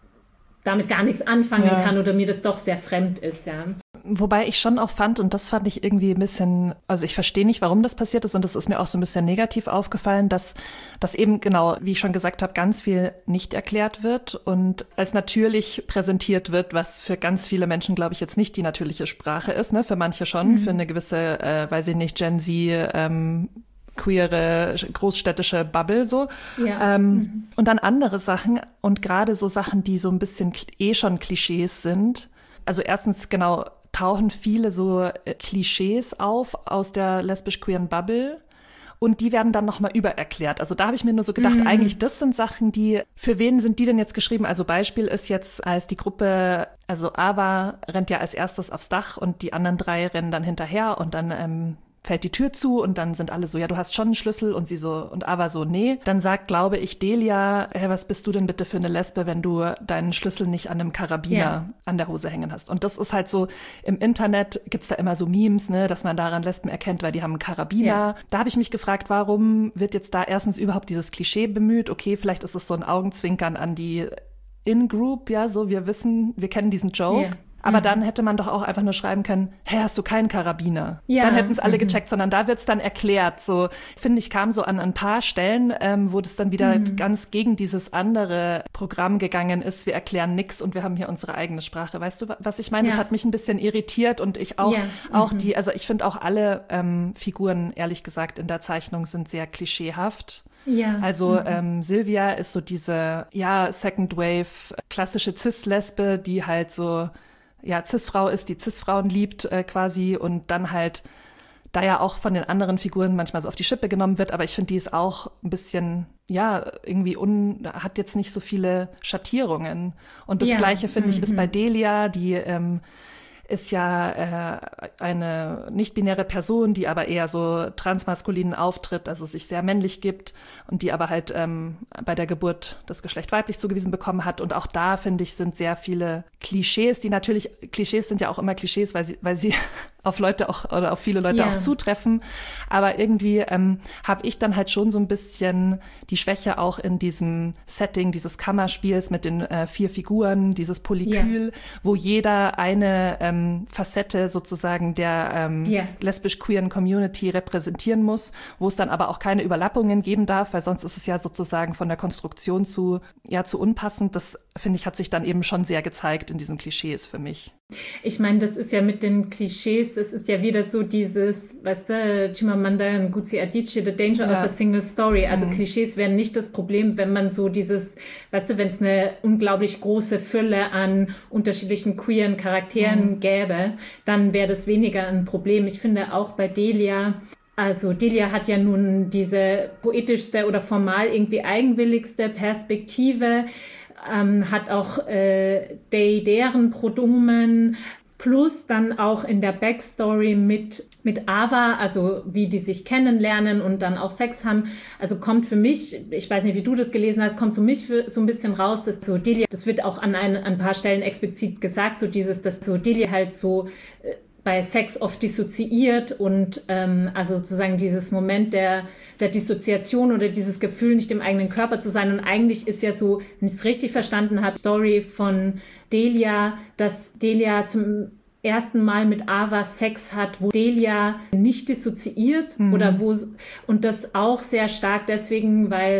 Speaker 1: damit gar nichts anfangen ja. kann oder mir das doch sehr fremd ist, ja.
Speaker 2: Wobei ich schon auch fand, und das fand ich irgendwie ein bisschen, also ich verstehe nicht, warum das passiert ist, und das ist mir auch so ein bisschen negativ aufgefallen, dass das eben genau, wie ich schon gesagt habe, ganz viel nicht erklärt wird und als natürlich präsentiert wird, was für ganz viele Menschen, glaube ich, jetzt nicht die natürliche Sprache ist, ne? Für manche schon, mhm. für eine gewisse, äh, weiß ich nicht, Gen Z, ähm, queere, großstädtische Bubble so. Ja. Ähm, mhm. Und dann andere Sachen und gerade so Sachen, die so ein bisschen eh schon Klischees sind. Also erstens genau tauchen viele so Klischees auf aus der lesbisch-queeren Bubble und die werden dann nochmal übererklärt. Also da habe ich mir nur so gedacht, mhm. eigentlich das sind Sachen, die, für wen sind die denn jetzt geschrieben? Also Beispiel ist jetzt, als die Gruppe, also Ava rennt ja als erstes aufs Dach und die anderen drei rennen dann hinterher und dann ähm, fällt die Tür zu und dann sind alle so, ja, du hast schon einen Schlüssel und sie so, und Ava so, nee. Dann sagt, glaube ich, Delia, hey, was bist du denn bitte für eine Lesbe, wenn du deinen Schlüssel nicht an einem Karabiner ja. an der Hose hängen hast. Und das ist halt so, im Internet gibt's da immer so Memes, ne, dass man daran Lesben erkennt, weil die haben einen Karabiner. Ja. Da habe ich mich gefragt, warum wird jetzt da erstens überhaupt dieses Klischee bemüht? Okay, vielleicht ist es so ein Augenzwinkern an die In-Group, ja, so, wir wissen, wir kennen diesen Joke. Ja. Aber mhm. dann hätte man doch auch einfach nur schreiben können, hey, hast du keinen Karabiner? Ja. Dann hätten es alle mhm. gecheckt, sondern da wird es dann erklärt. So, finde ich, kam so an ein paar Stellen, ähm, wo das dann wieder mhm. ganz gegen dieses andere Programm gegangen ist. Wir erklären nichts und wir haben hier unsere eigene Sprache. Weißt du, was ich meine? Ja. Das hat mich ein bisschen irritiert und ich auch, ja. mhm. auch die, also ich finde auch alle ähm, Figuren, ehrlich gesagt, in der Zeichnung sind sehr klischeehaft. Ja. Also mhm. ähm, Sylvia ist so diese, ja, Second Wave, klassische Cis-Lesbe, die halt so, ja, Cis-Frau ist, die Cis-Frauen liebt äh, quasi und dann halt, da ja auch von den anderen Figuren manchmal so auf die Schippe genommen wird, aber ich finde, die ist auch ein bisschen, ja, irgendwie un, hat jetzt nicht so viele Schattierungen. Und das ja. Gleiche, finde mhm. ich, ist bei Delia, die ähm, ist ja äh, eine nicht-binäre Person, die aber eher so transmaskulinen auftritt, also sich sehr männlich gibt und die aber halt ähm, bei der Geburt das Geschlecht weiblich zugewiesen bekommen hat. Und auch da, finde ich, sind sehr viele Klischees, die natürlich, Klischees sind ja auch immer Klischees, weil sie, weil sie auf Leute auch oder auf viele Leute yeah. auch zutreffen. Aber irgendwie ähm, habe ich dann halt schon so ein bisschen die Schwäche auch in diesem Setting dieses Kammerspiels mit den äh, vier Figuren, dieses Polykül, yeah. wo jeder eine ähm, Facette sozusagen der ähm, yeah. lesbisch-queeren Community repräsentieren muss, wo es dann aber auch keine Überlappungen geben darf, weil sonst ist es ja sozusagen von der Konstruktion zu, ja, zu unpassend. Das, finde ich, hat sich dann eben schon sehr gezeigt in diesen Klischees für mich.
Speaker 1: Ich meine, das ist ja mit den Klischees, das ist ja wieder so dieses, weißt du, Chimamanda Ngozi Adichie, The Danger ja. of a Single Story. Also mhm. Klischees wären nicht das Problem, wenn man so dieses, weißt du, wenn es eine unglaublich große Fülle an unterschiedlichen queeren Charakteren mhm. gäbe, dann wäre das weniger ein Problem. Ich finde auch bei Delia, also Delia hat ja nun diese poetischste oder formal irgendwie eigenwilligste Perspektive, Ähm, hat auch äh, they, deren Pronomen, plus dann auch in der Backstory mit, mit Ava, also wie die sich kennenlernen und dann auch Sex haben. Also kommt für mich, ich weiß nicht, wie du das gelesen hast, kommt für mich für, so ein bisschen raus, dass so Delia, das wird auch an, ein, an ein paar Stellen explizit gesagt, so dieses, dass so Delia halt so äh, bei Sex oft dissoziiert und ähm, also sozusagen dieses Moment der, der Dissoziation oder dieses Gefühl, nicht im eigenen Körper zu sein. Und eigentlich ist ja so, wenn ich es richtig verstanden habe, Story von Delia, dass Delia zum ersten Mal mit Ava Sex hat, wo Delia nicht dissoziiert mhm. oder wo, und das auch sehr stark deswegen, weil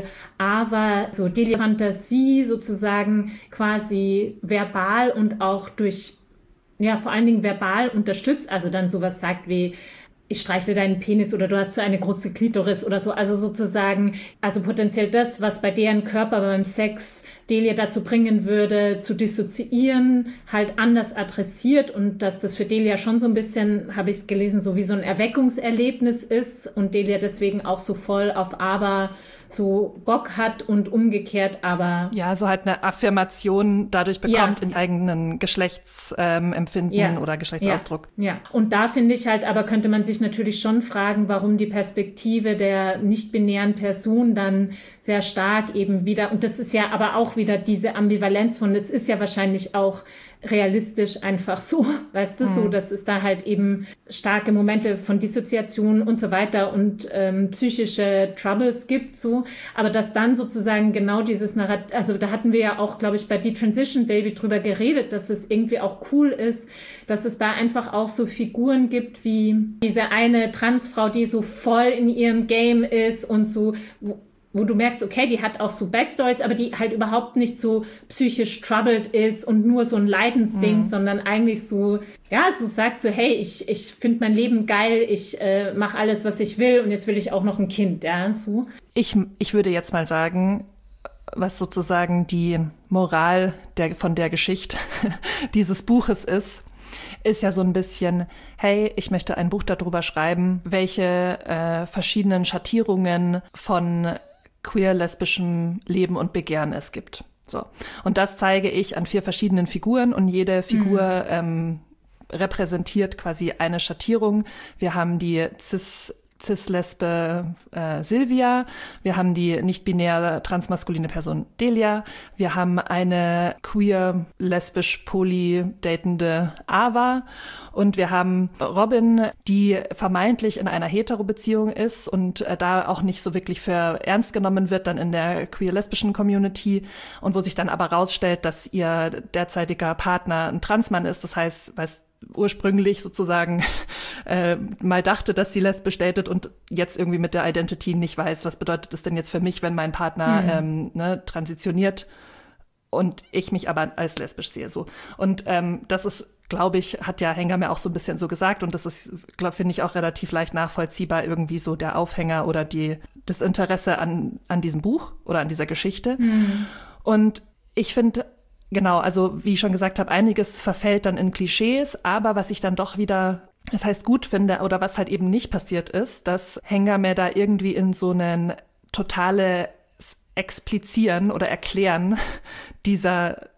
Speaker 1: Ava so Delias Fantasie sozusagen quasi verbal und auch durch ja, vor allen Dingen verbal unterstützt, also dann sowas sagt wie, ich streichle deinen Penis oder du hast so eine große Klitoris oder so, also sozusagen, also potenziell das, was bei deren Körper beim Sex Delia dazu bringen würde, zu dissoziieren, halt anders adressiert und dass das für Delia schon so ein bisschen, habe ich es gelesen, so wie so ein Erweckungserlebnis ist und Delia deswegen auch so voll auf Aber so Bock hat und umgekehrt, aber...
Speaker 2: Ja, so halt eine Affirmation dadurch bekommt ja. in eigenen Geschlechtsempfinden ähm, ja. oder Geschlechtsausdruck.
Speaker 1: Ja. ja, und da finde ich halt, aber könnte man sich natürlich schon fragen, warum die Perspektive der nicht-binären Person dann sehr stark eben wieder, und das ist ja aber auch wieder diese Ambivalenz von, es ist ja wahrscheinlich auch realistisch einfach so, weißt du, mhm. so, dass es da halt eben starke Momente von Dissoziation und so weiter und ähm, psychische Troubles gibt, so, aber dass dann sozusagen genau dieses Narrativ, also da hatten wir ja auch, glaube ich, bei The Transition Baby drüber geredet, dass es irgendwie auch cool ist, dass es da einfach auch so Figuren gibt wie diese eine Transfrau, die so voll in ihrem Game ist und so, wo, wo du merkst, okay, die hat auch so Backstories, aber die halt überhaupt nicht so psychisch troubled ist und nur so ein Leidensding, mhm. sondern eigentlich so, ja, so sagt so, hey, ich ich finde mein Leben geil, ich äh, mache alles, was ich will und jetzt will ich auch noch ein Kind, ja, so.
Speaker 2: Ich, ich würde jetzt mal sagen, was sozusagen die Moral der, von der Geschichte dieses Buches ist, ist ja so ein bisschen, hey, ich möchte ein Buch darüber schreiben, welche äh, verschiedenen Schattierungen von queer-lesbischem Leben und Begehren es gibt. So. Und das zeige ich an vier verschiedenen Figuren und jede Figur mhm. ähm, repräsentiert quasi eine Schattierung. Wir haben die cis Cis-Lesbe äh, Silvia, wir haben die nicht-binäre transmaskuline Person Delia, wir haben eine queer, lesbisch, poly datende Ava und wir haben Robin, die vermeintlich in einer Hetero-Beziehung ist und äh, da auch nicht so wirklich für ernst genommen wird dann in der queer-lesbischen Community und wo sich dann aber rausstellt, dass ihr derzeitiger Partner ein Transmann ist, das heißt, weiß ursprünglich sozusagen äh, mal dachte, dass sie lesbisch datet und jetzt irgendwie mit der Identity nicht weiß, was bedeutet das denn jetzt für mich, wenn mein Partner mhm. ähm, ne, transitioniert und ich mich aber als lesbisch sehe. So. Und ähm, das ist, glaube ich, hat ja Henger mir auch so ein bisschen so gesagt und das ist, glaube finde ich, auch relativ leicht nachvollziehbar irgendwie so der Aufhänger oder die, das Interesse an, an diesem Buch oder an dieser Geschichte. Mhm. Und ich finde, genau, also wie ich schon gesagt habe, einiges verfällt dann in Klischees, aber was ich dann doch wieder, das heißt gut finde oder was halt eben nicht passiert ist, dass Henger mir da irgendwie in so einen totale Explizieren oder Erklären dieser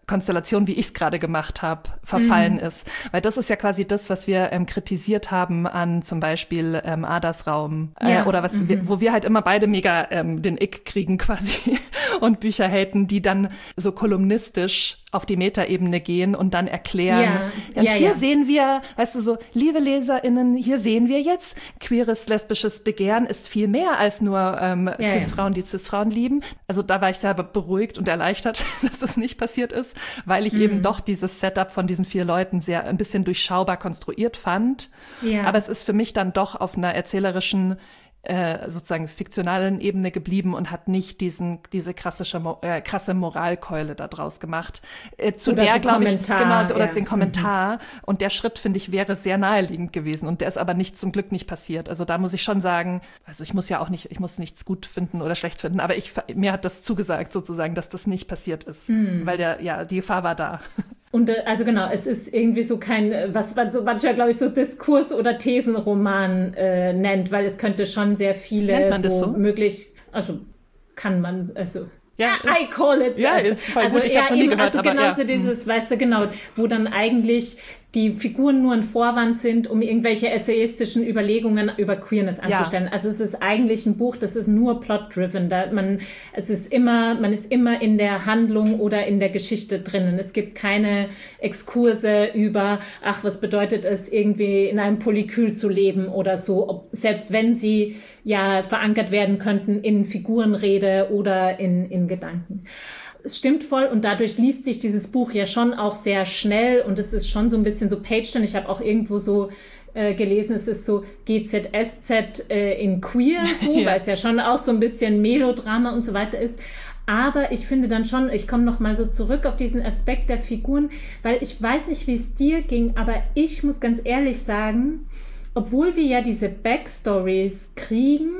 Speaker 2: Konstellation, wie ich es gerade gemacht habe, verfallen
Speaker 1: Mhm.
Speaker 2: ist. Weil das ist ja quasi das, was wir ähm, kritisiert haben an zum Beispiel ähm, Adersraum. Äh,
Speaker 1: Ja.
Speaker 2: oder was
Speaker 1: Mhm.
Speaker 2: wir, wo wir halt immer beide mega ähm, den Ick kriegen quasi und Bücher haten, die dann so kolumnistisch auf die Metaebene gehen und dann erklären.
Speaker 1: Ja.
Speaker 2: Und
Speaker 1: Ja,
Speaker 2: hier
Speaker 1: ja.
Speaker 2: sehen wir, weißt du so, liebe LeserInnen, hier sehen wir jetzt, queeres, lesbisches Begehren ist viel mehr als nur ähm,
Speaker 1: Ja,
Speaker 2: Cis-Frauen, die Cis-Frauen lieben. Also da war ich selber beruhigt und erleichtert, dass das nicht passiert ist, weil ich
Speaker 1: Mhm.
Speaker 2: eben doch dieses Setup von diesen vier Leuten sehr ein bisschen durchschaubar konstruiert fand.
Speaker 1: Ja.
Speaker 2: Aber es ist für mich dann doch auf einer erzählerischen äh, sozusagen fiktionalen Ebene geblieben und hat nicht diesen diese krasse, äh, krasse Moralkeule da draus gemacht. Äh, zu
Speaker 1: Oder
Speaker 2: der,
Speaker 1: den
Speaker 2: glaube ich,
Speaker 1: Kommentar,
Speaker 2: genau, oder
Speaker 1: ja.
Speaker 2: den Kommentar. Und der Schritt, finde ich, wäre sehr naheliegend gewesen. Und der ist aber nicht zum Glück nicht passiert. Also da muss ich schon sagen, also ich muss ja auch nicht, ich muss nichts gut finden oder schlecht finden, aber ich, mir hat das zugesagt sozusagen, dass das nicht passiert ist.
Speaker 1: Hm.
Speaker 2: Weil der, ja, die Gefahr war da.
Speaker 1: Und äh, also genau, es ist irgendwie so kein, äh, was man so manchmal, glaube ich, so Diskurs- oder Thesenroman äh, nennt, weil es könnte schon sehr viele
Speaker 2: Nennt man das so?
Speaker 1: möglich, also kann man, also
Speaker 2: Ja,
Speaker 1: I call it.
Speaker 2: Ja, ist voll
Speaker 1: also,
Speaker 2: gut, ich hab's
Speaker 1: ja,
Speaker 2: noch nie
Speaker 1: eben,
Speaker 2: gehört,
Speaker 1: also
Speaker 2: aber
Speaker 1: genau
Speaker 2: ja.
Speaker 1: so dieses, weißt du, genau, wo dann eigentlich die Figuren nur ein Vorwand sind, um irgendwelche essayistischen Überlegungen über Queerness anzustellen. Ja. Also es ist eigentlich ein Buch, das ist nur plot-driven. Da man, es ist immer, man ist immer in der Handlung oder in der Geschichte drinnen. Es gibt keine Exkurse über, ach, was bedeutet es, irgendwie in einem Polykül zu leben oder so, ob, selbst wenn sie ja verankert werden könnten in Figurenrede oder in, in Gedanken. Es stimmt voll und dadurch liest sich dieses Buch ja schon auch sehr schnell und es ist schon so ein bisschen so Page-Turn. Ich habe auch irgendwo so äh, gelesen, es ist so G Z S Z äh, in queer, so, ja. Weil es ja schon auch so ein bisschen Melodrama und so weiter ist. Aber ich finde dann schon, ich komme noch mal so zurück auf diesen Aspekt der Figuren, weil ich weiß nicht, wie es dir ging, aber ich muss ganz ehrlich sagen, obwohl wir ja diese Backstories kriegen,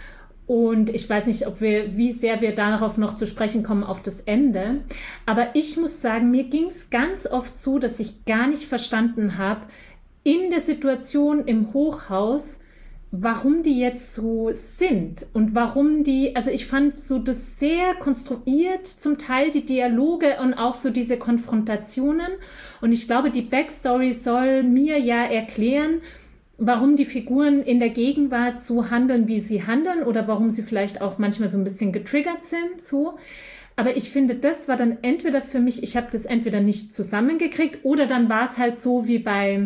Speaker 1: und ich weiß nicht, ob wir, wie sehr wir darauf noch zu sprechen kommen auf das Ende. Aber ich muss sagen, mir ging es ganz oft so, dass ich gar nicht verstanden habe, in der Situation im Hochhaus, warum die jetzt so sind und warum die, also ich fand so das sehr konstruiert, zum Teil die Dialoge und auch so diese Konfrontationen. Und ich glaube, die Backstory soll mir ja erklären, warum die Figuren in der Gegenwart so handeln, wie sie handeln oder warum sie vielleicht auch manchmal so ein bisschen getriggert sind, so. Aber ich finde, das war dann entweder für mich, ich habe das entweder nicht zusammengekriegt oder dann war es halt so wie bei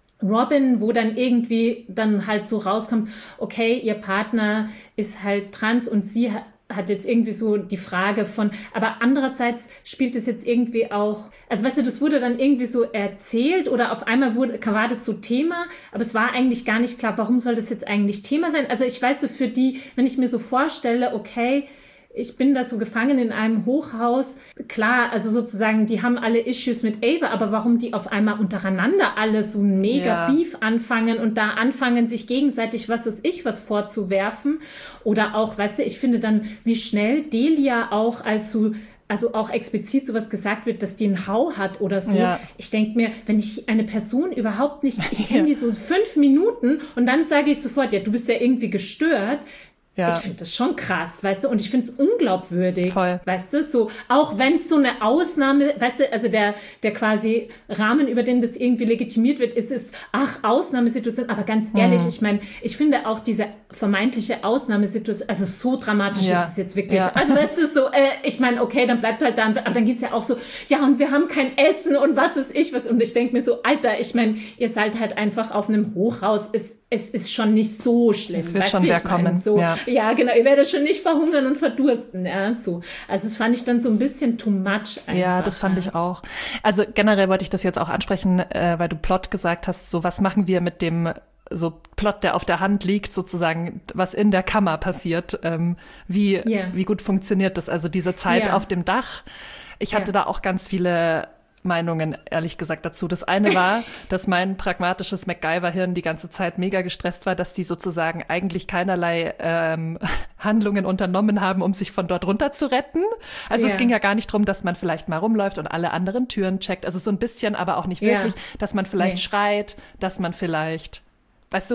Speaker 1: Robin, wo dann irgendwie dann halt so rauskommt, okay, ihr Partner ist halt trans und sie hat hat jetzt irgendwie so die Frage von, aber andererseits spielt es jetzt irgendwie auch, also weißt du, das wurde dann irgendwie so erzählt oder auf einmal wurde, war das so Thema, aber es war eigentlich gar nicht klar, warum soll das jetzt eigentlich Thema sein? Also ich weiß so für die, wenn ich mir so vorstelle, okay, ich bin da so gefangen in einem Hochhaus. Klar, also sozusagen, die haben alle Issues mit Ava, aber warum die auf einmal untereinander alle so ein mega
Speaker 2: Ja.
Speaker 1: Beef anfangen und da anfangen, sich gegenseitig was weiß ich was vorzuwerfen. Oder auch, weißt du, ich finde dann, wie schnell Delia auch als so, also auch explizit sowas gesagt wird, dass die einen Hau hat oder so.
Speaker 2: Ja.
Speaker 1: Ich denke mir, wenn ich eine Person überhaupt nicht, ich kenne
Speaker 2: Ja.
Speaker 1: die so fünf Minuten und dann sage ich sofort, ja, du bist ja irgendwie gestört.
Speaker 2: Ja.
Speaker 1: Ich finde das schon krass, weißt du, und ich finde es unglaubwürdig,
Speaker 2: Voll.
Speaker 1: weißt du, so, auch wenn es so eine Ausnahme, weißt du, also der, der quasi Rahmen, über den das irgendwie legitimiert wird, ist es, ach, Ausnahmesituation, aber ganz ehrlich,
Speaker 2: Mhm.
Speaker 1: ich meine, ich finde auch diese vermeintliche Ausnahmesituation, also so dramatisch
Speaker 2: Ja.
Speaker 1: ist es jetzt wirklich,
Speaker 2: Ja.
Speaker 1: also weißt du, so, äh, ich meine, okay, dann bleibt halt da, aber dann geht's ja auch so, ja, und wir haben kein Essen und was ist ich, was, und ich denke mir so, Alter, ich meine, ihr seid halt einfach auf einem Hochhaus, es es ist schon nicht so schlimm.
Speaker 2: Es wird
Speaker 1: weißt
Speaker 2: schon
Speaker 1: du, wie
Speaker 2: wer
Speaker 1: ich mein?
Speaker 2: kommen,
Speaker 1: So,
Speaker 2: ja.
Speaker 1: ja, genau. Ihr werdet schon nicht verhungern und verdursten. Ja, so. Also das fand ich dann so ein bisschen too much einfach.
Speaker 2: Ja, das fand
Speaker 1: ja.
Speaker 2: ich auch. Also generell wollte ich das jetzt auch ansprechen, äh, weil du Plot gesagt hast, so was machen wir mit dem so Plot, der auf der Hand liegt, sozusagen, was in der Kammer passiert. Ähm, wie,
Speaker 1: Ja.
Speaker 2: wie gut funktioniert das? Also diese Zeit
Speaker 1: Ja.
Speaker 2: auf dem Dach. Ich hatte
Speaker 1: Ja.
Speaker 2: da auch ganz viele Meinungen, ehrlich gesagt, dazu. Das eine war, dass mein pragmatisches MacGyver-Hirn die ganze Zeit mega gestresst war, dass die sozusagen eigentlich keinerlei ähm, Handlungen unternommen haben, um sich von dort runter zu retten. Also
Speaker 1: Ja.
Speaker 2: es ging ja gar nicht drum, dass man vielleicht mal rumläuft und alle anderen Türen checkt. Also so ein bisschen, aber auch nicht
Speaker 1: Ja.
Speaker 2: wirklich, dass man vielleicht
Speaker 1: Nee.
Speaker 2: schreit, dass man vielleicht, weißt du,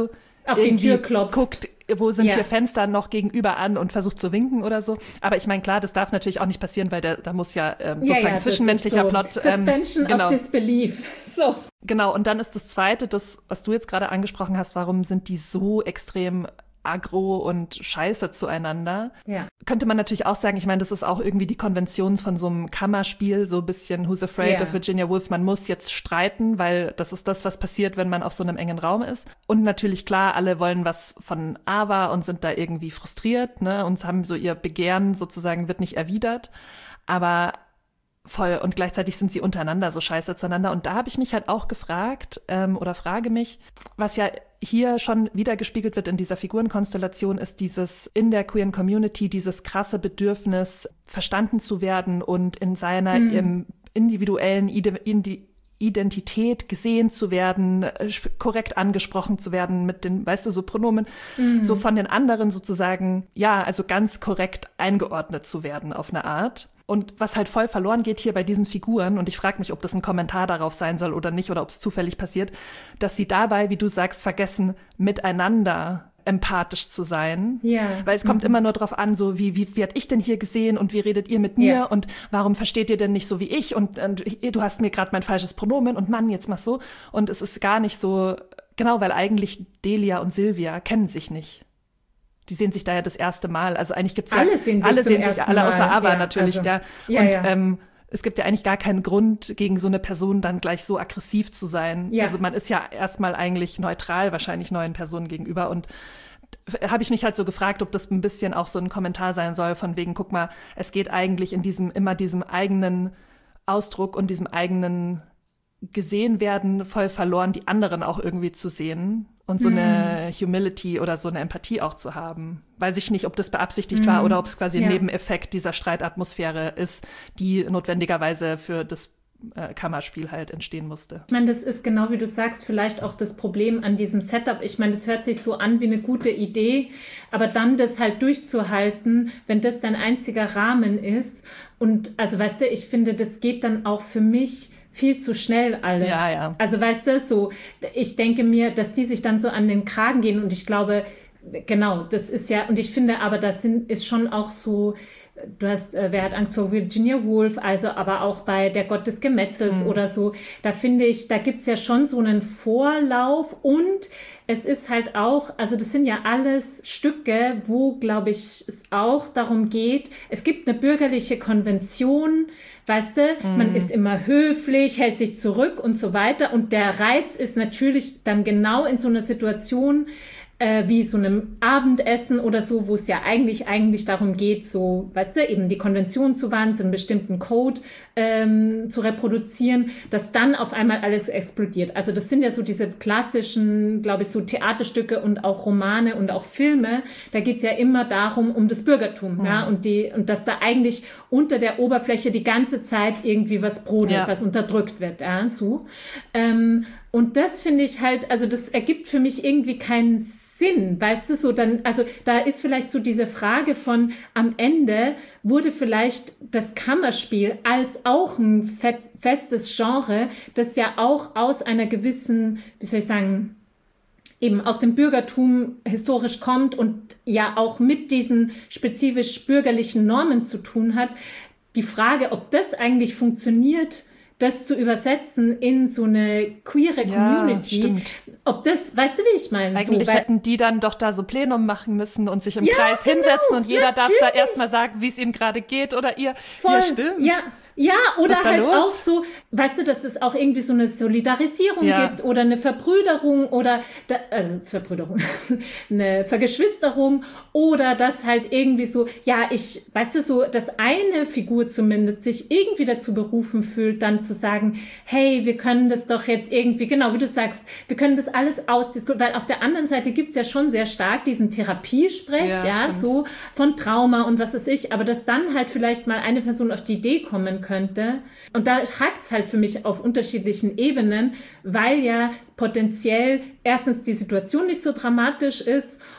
Speaker 1: auf die Tür klopft.
Speaker 2: Guckt, wo sind
Speaker 1: ja.
Speaker 2: hier Fenster noch gegenüber an und versucht zu winken oder so. Aber ich meine, klar, das darf natürlich auch nicht passieren, weil der, da muss ja ähm, sozusagen ja, ja, zwischenmenschlicher so Plot.
Speaker 1: Ähm, Suspension
Speaker 2: genau.
Speaker 1: of Disbelief. So.
Speaker 2: Genau, und dann ist das Zweite, das, was du jetzt gerade angesprochen hast, warum sind die so extrem aggro und scheiße zueinander?
Speaker 1: Ja.
Speaker 2: Könnte man natürlich auch sagen, ich meine, das ist auch irgendwie die Konvention von so einem Kammerspiel, so ein bisschen Who's Afraid
Speaker 1: ja.
Speaker 2: of Virginia Woolf. Man muss jetzt streiten, weil das ist das, was passiert, wenn man auf so einem engen Raum ist. Und natürlich, klar, alle wollen was von Ava und sind da irgendwie frustriert, ne, und haben so ihr Begehren sozusagen wird nicht erwidert. Aber voll, und gleichzeitig sind sie untereinander so scheiße zueinander. Und da habe ich mich halt auch gefragt ähm, oder frage mich, was ja hier schon wieder gespiegelt wird in dieser Figurenkonstellation, ist dieses in der queeren Community, dieses krasse Bedürfnis, verstanden zu werden und in seiner mhm. im individuellen Ide- Indi- Identität gesehen zu werden, äh, korrekt angesprochen zu werden mit den, weißt du, so Pronomen, mhm. so von den anderen sozusagen, ja, also ganz korrekt eingeordnet zu werden auf eine Art. Und was halt voll verloren geht hier bei diesen Figuren, und ich frage mich, ob das ein Kommentar darauf sein soll oder nicht, oder ob es zufällig passiert, dass sie dabei, wie du sagst, vergessen, miteinander empathisch zu sein.
Speaker 1: Ja.
Speaker 2: Weil es kommt mhm. immer nur drauf an, so wie, wie werd ich denn hier gesehen und wie redet ihr mit mir
Speaker 1: ja.
Speaker 2: und warum versteht ihr denn nicht so wie ich und, und du hast mir gerade mein falsches Pronomen und Mann, jetzt mach so. Und es ist gar nicht so, genau, weil eigentlich Delia und Silvia kennen sich nicht. Die sehen sich da ja das erste Mal. Also eigentlich gibt's ja,
Speaker 1: alle sehen sich,
Speaker 2: alle,
Speaker 1: zum
Speaker 2: sehen sich alle
Speaker 1: Mal.
Speaker 2: außer Ava
Speaker 1: ja,
Speaker 2: natürlich,
Speaker 1: also,
Speaker 2: ja.
Speaker 1: ja.
Speaker 2: Und
Speaker 1: ja.
Speaker 2: Ähm, es gibt ja eigentlich gar keinen Grund, gegen so eine Person dann gleich so aggressiv zu sein.
Speaker 1: Ja.
Speaker 2: Also man ist ja erstmal eigentlich neutral wahrscheinlich neuen Personen gegenüber. Und habe ich mich halt so gefragt, ob das ein bisschen auch so ein Kommentar sein soll, von wegen, guck mal, es geht eigentlich in diesem, immer diesem eigenen Ausdruck und diesem eigenen gesehen werden voll verloren, die anderen auch irgendwie zu sehen und so mm. eine Humility oder so eine Empathie auch zu haben. Weiß ich nicht, ob das beabsichtigt mm. war oder ob es quasi ein ja. Nebeneffekt dieser Streitatmosphäre ist, die notwendigerweise für das äh, Kammerspiel halt entstehen musste.
Speaker 1: Ich meine, das ist genau wie du sagst, vielleicht auch das Problem an diesem Setup. Ich meine, das hört sich so an wie eine gute Idee, aber dann das halt durchzuhalten, wenn das dein einziger Rahmen ist. Und also weißt du, ich finde, das geht dann auch für mich viel zu schnell alles.
Speaker 2: Ja, ja.
Speaker 1: Also weißt du, so, ich denke mir, dass die sich dann so an den Kragen gehen und ich glaube, genau, das ist ja, und ich finde aber, das sind, ist schon auch so, du hast, äh, wer hat Angst vor Virginia Woolf, also aber auch bei Der Gott des Gemetzels mhm. oder so, da finde ich, da gibt's ja schon so einen Vorlauf und es ist halt auch, also das sind ja alles Stücke, wo, glaube ich, es auch darum geht, es gibt eine bürgerliche Konvention, weißt du, mm. man ist immer höflich, hält sich zurück und so weiter. Und der Reiz ist natürlich dann genau in so einer Situation, äh, wie so einem Abendessen oder so, wo es ja eigentlich eigentlich darum geht, so, weißt du, eben die Konvention zu wahren, so einen bestimmten Code ähm, zu reproduzieren, dass dann auf einmal alles explodiert. Also das sind ja so diese klassischen, glaube ich, so Theaterstücke und auch Romane und auch Filme. Da geht's ja immer darum, um das Bürgertum, mhm. ja, und die, und dass da eigentlich unter der Oberfläche die ganze Zeit irgendwie was brodelt, ja. was unterdrückt wird, ja, so. Ähm, und das finde ich halt, also das ergibt für mich irgendwie keinen Sinn, weißt du, so dann, also da ist vielleicht so diese Frage von, am Ende wurde vielleicht das Kammerspiel als auch ein fe- festes Genre, das ja auch aus einer gewissen, wie soll ich sagen, eben aus dem Bürgertum historisch kommt und ja auch mit diesen spezifisch bürgerlichen Normen zu tun hat, die Frage, ob das eigentlich funktioniert, das zu übersetzen in so eine queere Community.
Speaker 2: Ja, stimmt.
Speaker 1: Ob das, weißt du, wie ich meine?
Speaker 2: Eigentlich
Speaker 1: so, weil,
Speaker 2: hätten die dann doch da so Plenum machen müssen und sich im
Speaker 1: ja,
Speaker 2: Kreis
Speaker 1: genau,
Speaker 2: hinsetzen und jeder
Speaker 1: natürlich.
Speaker 2: darf da erstmal sagen, wie es ihm gerade geht oder ihr.
Speaker 1: Voll,
Speaker 2: ja, stimmt.
Speaker 1: Ja. Ja, oder halt
Speaker 2: los?
Speaker 1: auch so, weißt du, dass es auch irgendwie so eine Solidarisierung
Speaker 2: ja.
Speaker 1: gibt oder eine Verbrüderung oder, da, äh, Verbrüderung, eine Vergeschwisterung oder dass halt irgendwie so, ja, ich, weißt du, so, dass eine Figur zumindest sich irgendwie dazu berufen fühlt, dann zu sagen, hey, wir können das doch jetzt irgendwie, genau, wie du sagst, wir können das alles ausdiskutieren, weil auf der anderen Seite gibt's ja schon sehr stark diesen Therapiesprech, ja, ja so von Trauma und was weiß ich, aber dass dann halt vielleicht mal eine Person auf die Idee kommen könnte. Und da hakt's halt für mich auf unterschiedlichen Ebenen, weil ja potenziell erstens die Situation nicht so dramatisch ist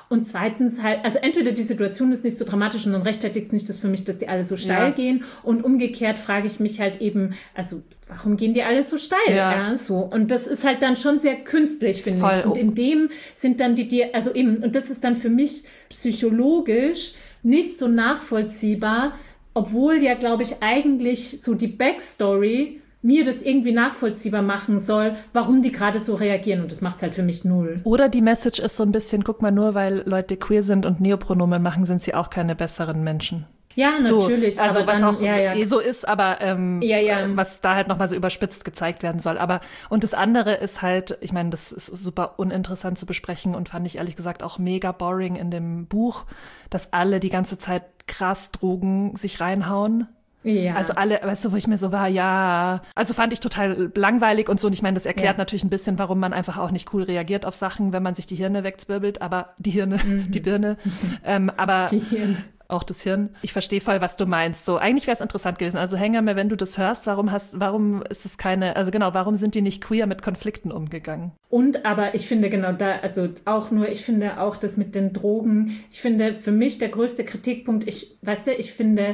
Speaker 1: Und zweitens halt, also entweder die Situation ist nicht so dramatisch und dann rechtfertigt es nicht das für mich, dass die alle so steil ja. gehen. Und umgekehrt frage ich mich halt eben, also warum gehen die alle so steil? Ja. Ja, so. Und das ist halt dann schon sehr künstlich, finde ich. Und in dem sind dann die, die, also eben, und das ist dann für mich psychologisch nicht so nachvollziehbar, obwohl ja, glaube ich, eigentlich so die Backstory mir das irgendwie nachvollziehbar machen soll, warum die gerade so reagieren. Und das macht es halt für mich null.
Speaker 2: Oder die Message ist so ein bisschen, guck mal, nur weil Leute queer sind und Neopronomen machen, sind sie auch keine besseren Menschen.
Speaker 1: Ja, natürlich.
Speaker 2: So, also
Speaker 1: aber
Speaker 2: was
Speaker 1: dann,
Speaker 2: auch
Speaker 1: ja, ja.
Speaker 2: eh so ist, aber ähm,
Speaker 1: ja, ja.
Speaker 2: was da halt nochmal so überspitzt gezeigt werden soll. Aber und das andere ist halt, ich meine, das ist super uninteressant zu besprechen und fand ich ehrlich gesagt auch mega boring in dem Buch, dass alle die ganze Zeit krass Drogen sich reinhauen.
Speaker 1: Ja.
Speaker 2: Also alle, weißt du, wo ich mir so war, ja, also fand ich total langweilig und so. Und ich meine, das erklärt ja. natürlich ein bisschen, warum man einfach auch nicht cool reagiert auf Sachen, wenn man sich die Hirne wegzwirbelt, aber die Hirne, mhm. die Birne, ähm, aber
Speaker 1: die Hirn.
Speaker 2: Auch das Hirn. Ich verstehe voll, was du meinst. So, eigentlich wäre es interessant gewesen. Also Hengame, wenn du das hörst, warum hast, warum ist es keine, also genau, warum sind die nicht queer mit Konflikten umgegangen?
Speaker 1: Und aber ich finde genau da, also auch nur, ich finde auch das mit den Drogen, ich finde für mich der größte Kritikpunkt, ich, weißt du, ich finde,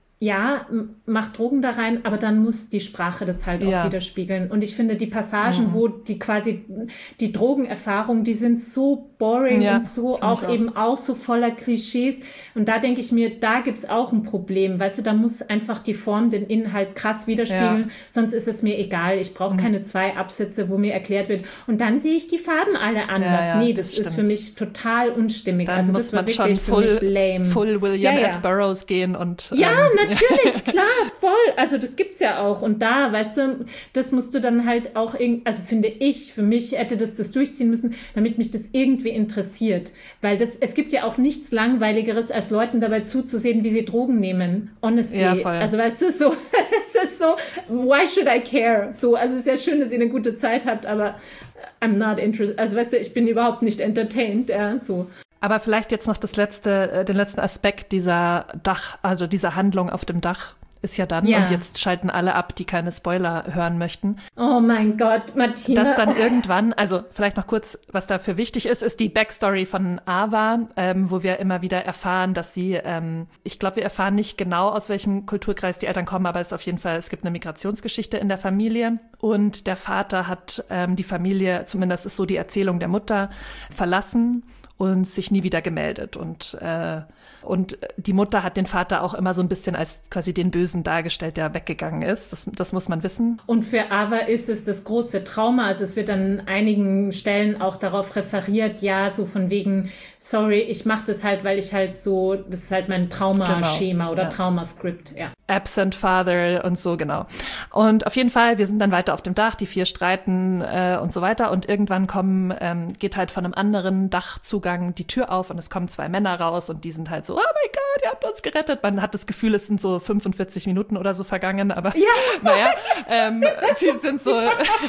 Speaker 1: ja, mach Drogen da rein, aber dann muss die Sprache das halt auch ja. widerspiegeln. Und ich finde, die Passagen, mhm. wo die quasi, die Drogenerfahrungen, die sind so boring ja, und so auch, auch eben auch so voller Klischees. Und da denke ich mir, da gibt's auch ein Problem. Weißt du, da muss einfach die Form den Inhalt krass widerspiegeln, ja. sonst ist es mir egal. Ich brauche mhm. keine zwei Absätze, wo mir erklärt wird, und dann sehe ich die Farben alle anders. Ja, ja, nee, das, das ist für mich total unstimmig.
Speaker 2: Dann
Speaker 1: also
Speaker 2: muss
Speaker 1: das
Speaker 2: man
Speaker 1: war
Speaker 2: schon full,
Speaker 1: lame.
Speaker 2: full William
Speaker 1: ja, ja.
Speaker 2: S. Burroughs gehen und
Speaker 1: ja,
Speaker 2: ähm,
Speaker 1: natürlich, klar, voll. Also das gibt's ja auch. Und da, weißt du, das musst du dann halt auch, irgendwie, also finde ich, für mich hätte das das durchziehen müssen, damit mich das irgendwie interessiert. Weil das, es gibt ja auch nichts Langweiligeres, als Leuten dabei zuzusehen, wie sie Drogen nehmen. Honestly.
Speaker 2: Ja, voll.
Speaker 1: Also weißt du, so, es ist so, why should I care? So, also es ist ja schön, dass ihr eine gute Zeit habt, aber I'm not interested. Also weißt du, ich bin überhaupt nicht entertained, ja, so.
Speaker 2: Aber vielleicht jetzt noch das letzte, den letzten Aspekt dieser Dach, also dieser Handlung auf dem Dach ist ja dann, ja. und jetzt schalten alle ab, die keine Spoiler hören möchten.
Speaker 1: Oh mein Gott, Martina.
Speaker 2: Dass dann irgendwann, also vielleicht noch kurz, was dafür wichtig ist, ist die Backstory von Ava, ähm, wo wir immer wieder erfahren, dass sie, ähm, ich glaube, wir erfahren nicht genau, aus welchem Kulturkreis die Eltern kommen, aber es ist auf jeden Fall, es gibt eine Migrationsgeschichte in der Familie und der Vater hat ähm, die Familie, zumindest ist so die Erzählung der Mutter, verlassen und sich nie wieder gemeldet. Und, äh, und die Mutter hat den Vater auch immer so ein bisschen als quasi den Bösen dargestellt, der weggegangen ist. Das, das muss man wissen.
Speaker 1: Und für Ava ist es das große Trauma. Also es wird an einigen Stellen auch darauf referiert, ja, so von wegen, sorry, ich mache das halt, weil ich halt so, das ist halt mein Traumaschema genau. oder ja. Traumaskript, ja.
Speaker 2: Absent Father und so, genau. Und auf jeden Fall, wir sind dann weiter auf dem Dach, die vier streiten äh, und so weiter. Und irgendwann kommen, ähm, geht halt von einem anderen Dachzugang die Tür auf und es kommen zwei Männer raus und die sind halt so, oh mein Gott, ihr habt uns gerettet. Man hat das Gefühl, es sind so fünfundvierzig Minuten oder so vergangen, aber
Speaker 1: ja.
Speaker 2: naja, ähm, sie sind so,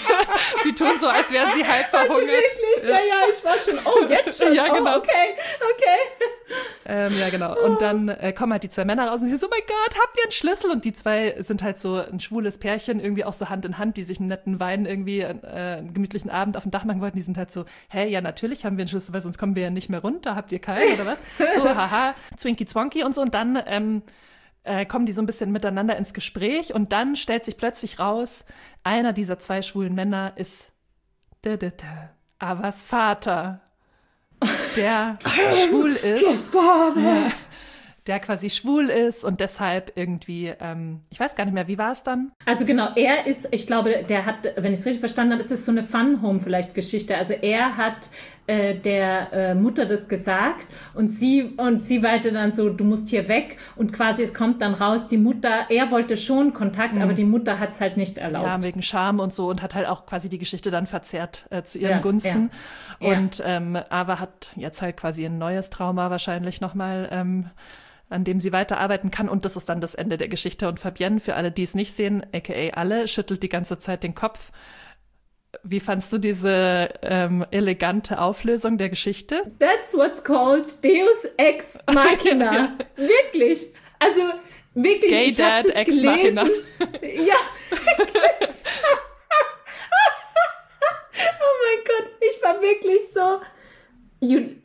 Speaker 2: sie tun so, als wären sie halb verhungert. Also
Speaker 1: wirklich? Ja. ja, ja, ich war schon, oh, jetzt schon,
Speaker 2: ja, genau.
Speaker 1: oh, okay, okay.
Speaker 2: Ähm, ja, genau. Und dann äh, kommen halt die zwei Männer raus und sie sind so, oh mein Gott, habt ihr einen Schlüssel? Und die zwei sind halt so ein schwules Pärchen, irgendwie auch so Hand in Hand, die sich einen netten Wein irgendwie, äh, einen gemütlichen Abend auf dem Dach machen wollten. Die sind halt so, hä, ja, natürlich haben wir einen Schlüssel, weil sonst kommen wir ja nicht mehr runter. Habt ihr keinen oder was? So, haha, Zwinky Zwonky und so. Und dann ähm, äh, kommen die so ein bisschen miteinander ins Gespräch und dann stellt sich plötzlich raus, einer dieser zwei schwulen Männer ist da, da, da, Avas Vater, der schwul ist. Ja, der quasi schwul ist und deshalb irgendwie, ähm, ich weiß gar nicht mehr, wie war es dann?
Speaker 1: Also genau, er ist, ich glaube, der hat, wenn ich es richtig verstanden habe, ist es so eine Fun-Home vielleicht Geschichte. Also er hat äh, der äh, Mutter das gesagt und sie und sie weiter dann so, du musst hier weg und quasi es kommt dann raus, die Mutter, er wollte schon Kontakt, mhm. aber die Mutter hat es halt nicht erlaubt.
Speaker 2: Ja, wegen Scham und so und hat halt auch quasi die Geschichte dann verzerrt äh, zu ihren ja, Gunsten. Ja. Und ja. Ähm, Ava hat jetzt halt quasi ein neues Trauma wahrscheinlich nochmal, ähm, an dem sie weiterarbeiten kann. Und das ist dann das Ende der Geschichte. Und Fabienne, für alle, die es nicht sehen, aka alle, schüttelt die ganze Zeit den Kopf. Wie fandst du diese ähm, elegante Auflösung der Geschichte?
Speaker 1: That's what's called Deus Ex Machina. Wirklich. Also wirklich.
Speaker 2: Gay
Speaker 1: ich
Speaker 2: Dad Ex gelesen. Machina.
Speaker 1: Ja. Oh mein Gott, ich war wirklich so... You, you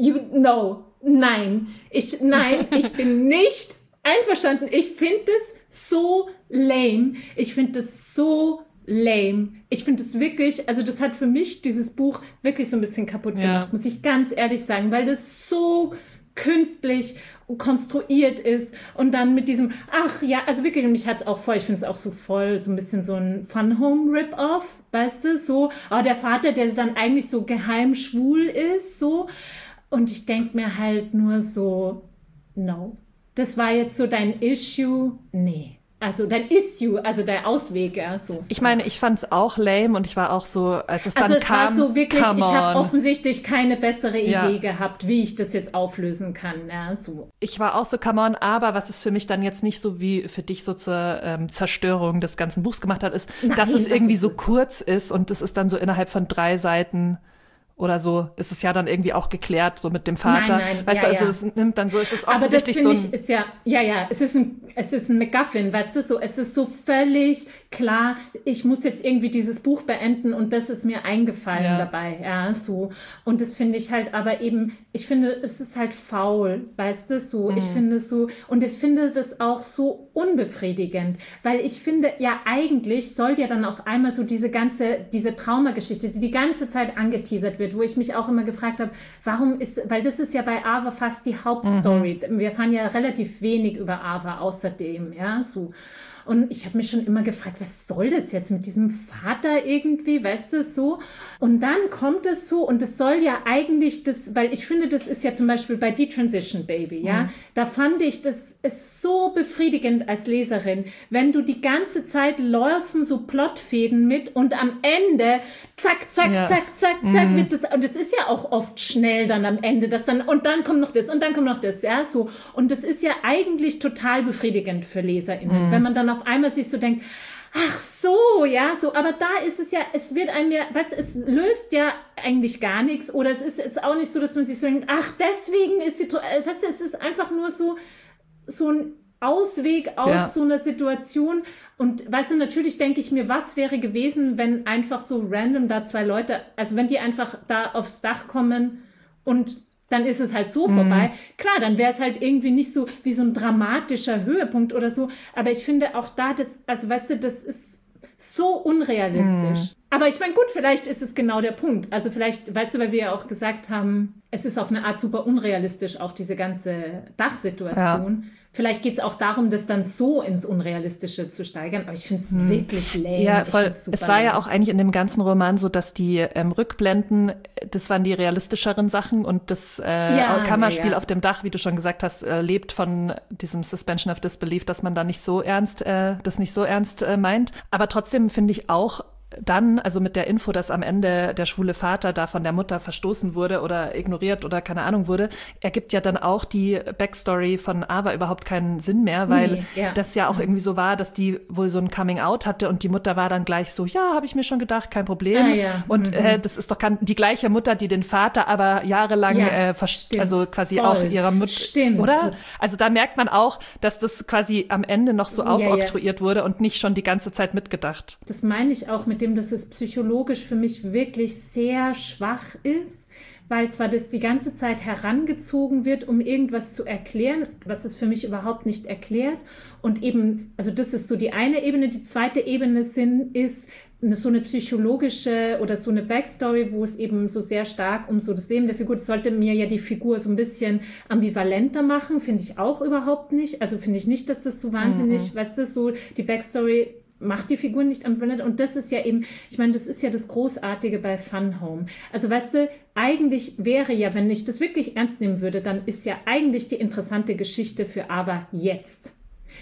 Speaker 1: no, nein, ich, nein, ich bin nicht einverstanden. Ich finde es so lame. Ich finde es so lame. Ich finde es wirklich, also das hat für mich dieses Buch wirklich so ein bisschen kaputt gemacht, ja. muss ich ganz ehrlich sagen, weil das so künstlich konstruiert ist und dann mit diesem, ach ja, also wirklich, und mich hat es auch voll, ich finde es auch so voll, so ein bisschen so ein Fun-Home-Rip-Off, weißt du, so, oh, der Vater, der dann eigentlich so geheim schwul ist, so, und ich denke mir halt nur so, no, das war jetzt so dein Issue, nee. Also dein Issue, also der Ausweg, ja, so.
Speaker 2: Ich meine, ich fand es auch lame und ich war auch so, als es dann
Speaker 1: also es
Speaker 2: kam,
Speaker 1: war so wirklich,
Speaker 2: come
Speaker 1: ich habe
Speaker 2: on.
Speaker 1: offensichtlich keine bessere Idee
Speaker 2: Ja.
Speaker 1: gehabt, wie ich das jetzt auflösen kann, ja, so.
Speaker 2: Ich war auch so, come on, aber was es für mich dann jetzt nicht so wie für dich so zur ähm, Zerstörung des ganzen Buchs gemacht hat, ist,
Speaker 1: Nein,
Speaker 2: dass es
Speaker 1: das
Speaker 2: irgendwie
Speaker 1: ist
Speaker 2: so
Speaker 1: es.
Speaker 2: kurz ist und das ist dann so innerhalb von drei Seiten oder so, ist es ja dann irgendwie auch geklärt, so mit dem Vater.
Speaker 1: Nein, nein,
Speaker 2: weißt
Speaker 1: ja,
Speaker 2: du, also
Speaker 1: ja.
Speaker 2: es nimmt dann so, es ist
Speaker 1: Aber das
Speaker 2: offensichtlich so
Speaker 1: finde
Speaker 2: ein...
Speaker 1: ich ist ja, ja, ja, es ist ein, es ist ein MacGuffin, weißt du, so, es ist so völlig klar, ich muss jetzt irgendwie dieses Buch beenden und das ist mir eingefallen
Speaker 2: Ja.
Speaker 1: dabei, ja, so. Und das finde ich halt aber eben, ich finde, es ist halt faul, weißt du, so, ich finde so, und ich finde das auch so unbefriedigend, weil ich finde, ja, eigentlich soll ja dann auf einmal so diese ganze, diese Traumageschichte, die die ganze Zeit angeteasert wird, wo ich mich auch immer gefragt habe, warum ist, weil das ist ja bei Ava fast die Hauptstory. Mhm. Wir erfahren ja relativ wenig über Ava außerdem, ja, so. Und ich habe mich schon immer gefragt, was soll das jetzt mit diesem Vater irgendwie, weißt du, so. Und dann kommt es so und es soll ja eigentlich das, weil ich finde, das ist ja zum Beispiel bei Detransition Baby, ja, mhm. da fand ich das ist so befriedigend als Leserin, wenn du die ganze Zeit laufen so Plotfäden mit und am Ende zack, zack, ja. zack, zack, zack, mhm. wird das, und es ist ja auch oft schnell dann am Ende, dass dann, und dann kommt noch das und dann kommt noch das, ja, so. Und das ist ja eigentlich total befriedigend für LeserInnen, mhm. wenn man dann auf einmal sich so denkt, ach so, ja, so, aber da ist es ja, es wird einem ja, weißt du, es löst ja eigentlich gar nichts oder es ist jetzt auch nicht so, dass man sich so denkt, ach, deswegen ist sie, weißt du, es ist einfach nur so, so ein Ausweg aus ja. so einer Situation. Und weißt du, natürlich denke ich mir, was wäre gewesen, wenn einfach so random da zwei Leute, also wenn die einfach da aufs Dach kommen und dann ist es halt so mhm. vorbei. Klar, dann wäre es halt irgendwie nicht so wie so ein dramatischer Höhepunkt oder so. Aber ich finde auch da, das, also weißt du, das ist so unrealistisch. Mhm. Aber ich meine, gut, vielleicht ist es genau der Punkt. Also vielleicht, weißt du, weil wir ja auch gesagt haben, es ist auf eine Art super unrealistisch, auch diese ganze Dachsituation. Ja. Vielleicht geht es auch darum, das dann so ins Unrealistische zu steigern. Aber ich finde es hm. wirklich lame.
Speaker 2: Ja, voll. Es war
Speaker 1: lame.
Speaker 2: ja auch eigentlich in dem ganzen Roman so, dass die ähm, Rückblenden, das waren die realistischeren Sachen und das äh, ja, Kammerspiel ja, ja. auf dem Dach, wie du schon gesagt hast, äh, lebt von diesem Suspension of Disbelief, dass man da nicht so ernst, äh, das nicht so ernst äh, meint. Aber trotzdem finde ich auch, dann, also mit der Info, dass am Ende der schwule Vater da von der Mutter verstoßen wurde oder ignoriert oder keine Ahnung wurde, ergibt ja dann auch die Backstory von Ava überhaupt keinen Sinn mehr, weil nee, ja. das ja auch irgendwie so war, dass die wohl so ein Coming-out hatte und die Mutter war dann gleich so, ja, habe ich mir schon gedacht, kein Problem. Ah, ja. Und mhm. äh, das ist doch die gleiche Mutter, die den Vater aber jahrelang, ja, äh, verst- also quasi voll. Auch ihrer Mutter, stimmt. Oder? Also da merkt man auch, dass das quasi am Ende noch so aufoktroyiert ja, ja. wurde und nicht schon die ganze Zeit mitgedacht.
Speaker 1: Das meine ich auch mit dem, dass es psychologisch für mich wirklich sehr schwach ist, weil zwar das die ganze Zeit herangezogen wird, um irgendwas zu erklären, was es für mich überhaupt nicht erklärt. Und eben, also das ist so die eine Ebene. Die zweite Ebene sind, ist so eine psychologische oder so eine Backstory, wo es eben so sehr stark um so das Leben der Figur, das sollte mir ja die Figur so ein bisschen ambivalenter machen, finde ich auch überhaupt nicht. Also finde ich nicht, dass das so wahnsinnig, mhm. weißt du, so die Backstory macht die Figur nicht ambivalent. Und das ist ja eben, ich meine, das ist ja das Großartige bei Fun Home. Also weißt du, eigentlich wäre ja, wenn ich das wirklich ernst nehmen würde, dann ist ja eigentlich die interessante Geschichte für Ava jetzt.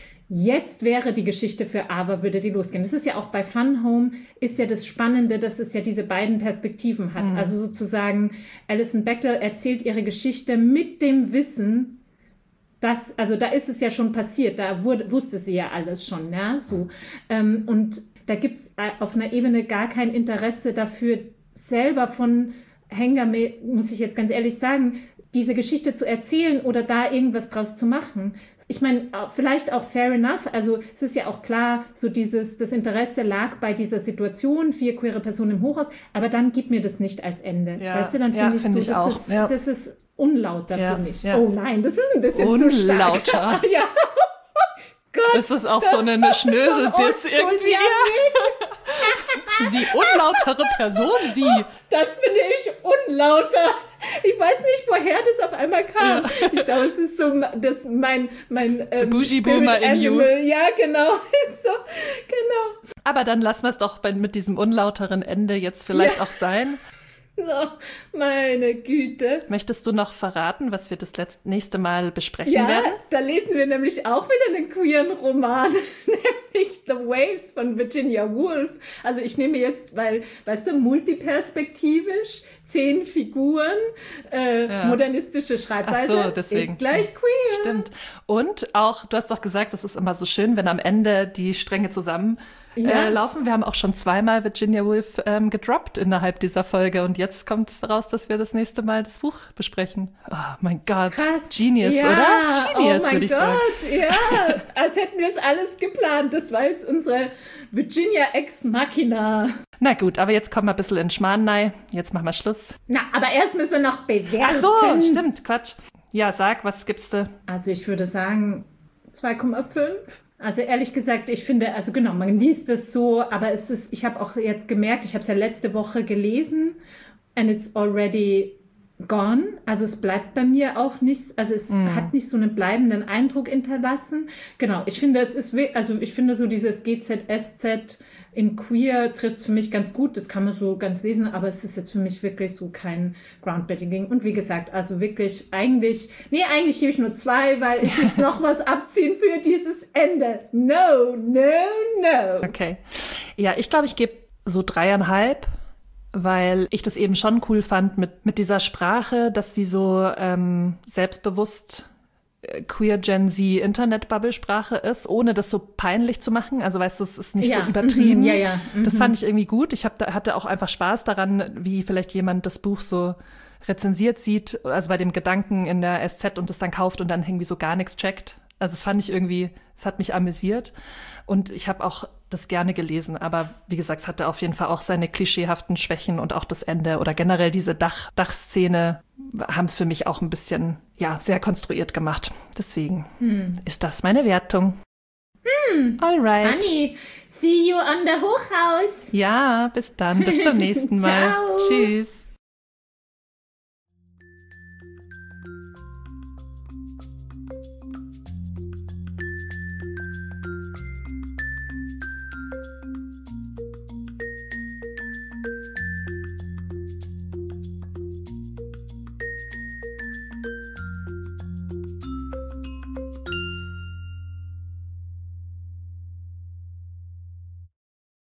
Speaker 1: Jetzt wäre die Geschichte für Ava, würde die losgehen. Das ist ja auch bei Fun Home, ist ja das Spannende, dass es ja diese beiden Perspektiven hat. Mhm. Also sozusagen, Alison Bechdel erzählt ihre Geschichte mit dem Wissen, das, also da ist es ja schon passiert, da wurde, wusste sie ja alles schon, ja, so. Ähm, und da gibt es auf einer Ebene gar kein Interesse dafür, selber von Hengame, muss ich jetzt ganz ehrlich sagen, diese Geschichte zu erzählen oder da irgendwas draus zu machen. Ich meine, vielleicht auch fair enough, also es ist ja auch klar, so dieses, das Interesse lag bei dieser Situation, vier queere Personen im Hochhaus, aber dann gib mir das nicht als Ende.
Speaker 2: Ja,
Speaker 1: weißt du, dann
Speaker 2: ja,
Speaker 1: find ich,
Speaker 2: find
Speaker 1: so,
Speaker 2: ich
Speaker 1: das
Speaker 2: auch.
Speaker 1: Ist,
Speaker 2: ja.
Speaker 1: das ist unlauter
Speaker 2: Ja,
Speaker 1: für mich.
Speaker 2: ja.
Speaker 1: Oh nein, das ist ein bisschen zu stark.
Speaker 2: Unlauter.
Speaker 1: Ja. Gott,
Speaker 2: Das ist auch so eine, eine Schnösel-Diss irgendwie. Sie unlautere Person, sie.
Speaker 1: Das finde ich unlauter. Ich weiß nicht, woher das auf einmal kam.
Speaker 2: Ja.
Speaker 1: Ich glaube, es ist so das mein mein ähm,
Speaker 2: Bougie Boomer in you.
Speaker 1: Ja, genau. Ist so, genau.
Speaker 2: Aber dann lassen wir es doch bei, mit diesem unlauteren Ende jetzt vielleicht
Speaker 1: Ja.
Speaker 2: auch sein.
Speaker 1: So, meine Güte.
Speaker 2: Möchtest du noch verraten, was wir das letzte, nächste Mal besprechen
Speaker 1: Ja,
Speaker 2: werden?
Speaker 1: da lesen wir nämlich auch wieder einen queeren Roman, nämlich The Waves von Virginia Woolf. Also ich nehme jetzt, weil, weißt du, multiperspektivisch, zehn Figuren, äh,
Speaker 2: Ja.
Speaker 1: modernistische Schreibweise,
Speaker 2: Ach so, deswegen.
Speaker 1: ist gleich queer.
Speaker 2: Stimmt. Und auch, du hast doch gesagt, es ist immer so schön, wenn am Ende die Stränge zusammen
Speaker 1: Ja.
Speaker 2: äh, laufen. Wir haben auch schon zweimal Virginia Woolf ähm, gedroppt innerhalb dieser Folge und jetzt kommt es raus, dass wir das nächste Mal das Buch besprechen. Oh mein Gott,
Speaker 1: Krass.
Speaker 2: Genius,
Speaker 1: Ja,
Speaker 2: oder? Genius,
Speaker 1: oh mein
Speaker 2: würde ich
Speaker 1: Gott,
Speaker 2: sagen.
Speaker 1: ja, als hätten wir es alles geplant. Das war jetzt unsere Virginia Ex Machina.
Speaker 2: Na gut, aber jetzt kommen wir ein bisschen in Schmarrnei. Jetzt machen wir Schluss.
Speaker 1: Na, aber erst müssen wir noch bewerten.
Speaker 2: Ach so, stimmt, Quatsch. Ja, sag, was gibt's du?
Speaker 1: Also ich würde sagen zwei Komma fünf. Also ehrlich gesagt, ich finde, also genau, man liest es so, aber es ist, ich habe auch jetzt gemerkt, ich habe es ja letzte Woche gelesen and it's already gone. Also es bleibt bei mir auch nicht, also es
Speaker 2: Mm.
Speaker 1: hat nicht so einen bleibenden Eindruck hinterlassen. Genau, ich finde, es ist, we- also ich finde so dieses G Z S Z in Queer trifft es für mich ganz gut, das kann man so ganz lesen, aber es ist jetzt für mich wirklich so kein Groundbreaking. Und wie gesagt, also wirklich eigentlich, nee, eigentlich gebe ich nur zwei, weil ich muss noch was abziehen für dieses Ende. No, no, no.
Speaker 2: Okay. Ja, ich glaube, ich gebe so dreieinhalb, weil ich das eben schon cool fand mit, mit dieser Sprache, dass die so ähm, selbstbewusst äh, Queer Gen Z Internet-Bubble-Sprache ist, ohne das so peinlich zu machen. Also weißt du, es ist nicht
Speaker 1: Ja,
Speaker 2: so übertrieben.
Speaker 1: mhm, ja, ja, mhm.
Speaker 2: Das fand ich irgendwie gut. Ich hab, da, hatte auch einfach Spaß daran, wie vielleicht jemand das Buch so rezensiert sieht, also bei dem Gedanken in der S Z und das dann kauft und dann irgendwie so gar nichts checkt. Also das fand ich irgendwie, es hat mich amüsiert und ich habe auch das gerne gelesen, aber wie gesagt, es hatte auf jeden Fall auch seine klischeehaften Schwächen und auch das Ende oder generell diese Dach, Dachszene haben es für mich auch ein bisschen, ja, sehr konstruiert gemacht. Deswegen
Speaker 1: Hm.
Speaker 2: ist das meine Wertung.
Speaker 1: Hm.
Speaker 2: Alright.
Speaker 1: Anni, see you on the Hochhaus.
Speaker 2: Ja, bis dann, bis zum nächsten Mal.
Speaker 1: Ciao.
Speaker 2: Tschüss.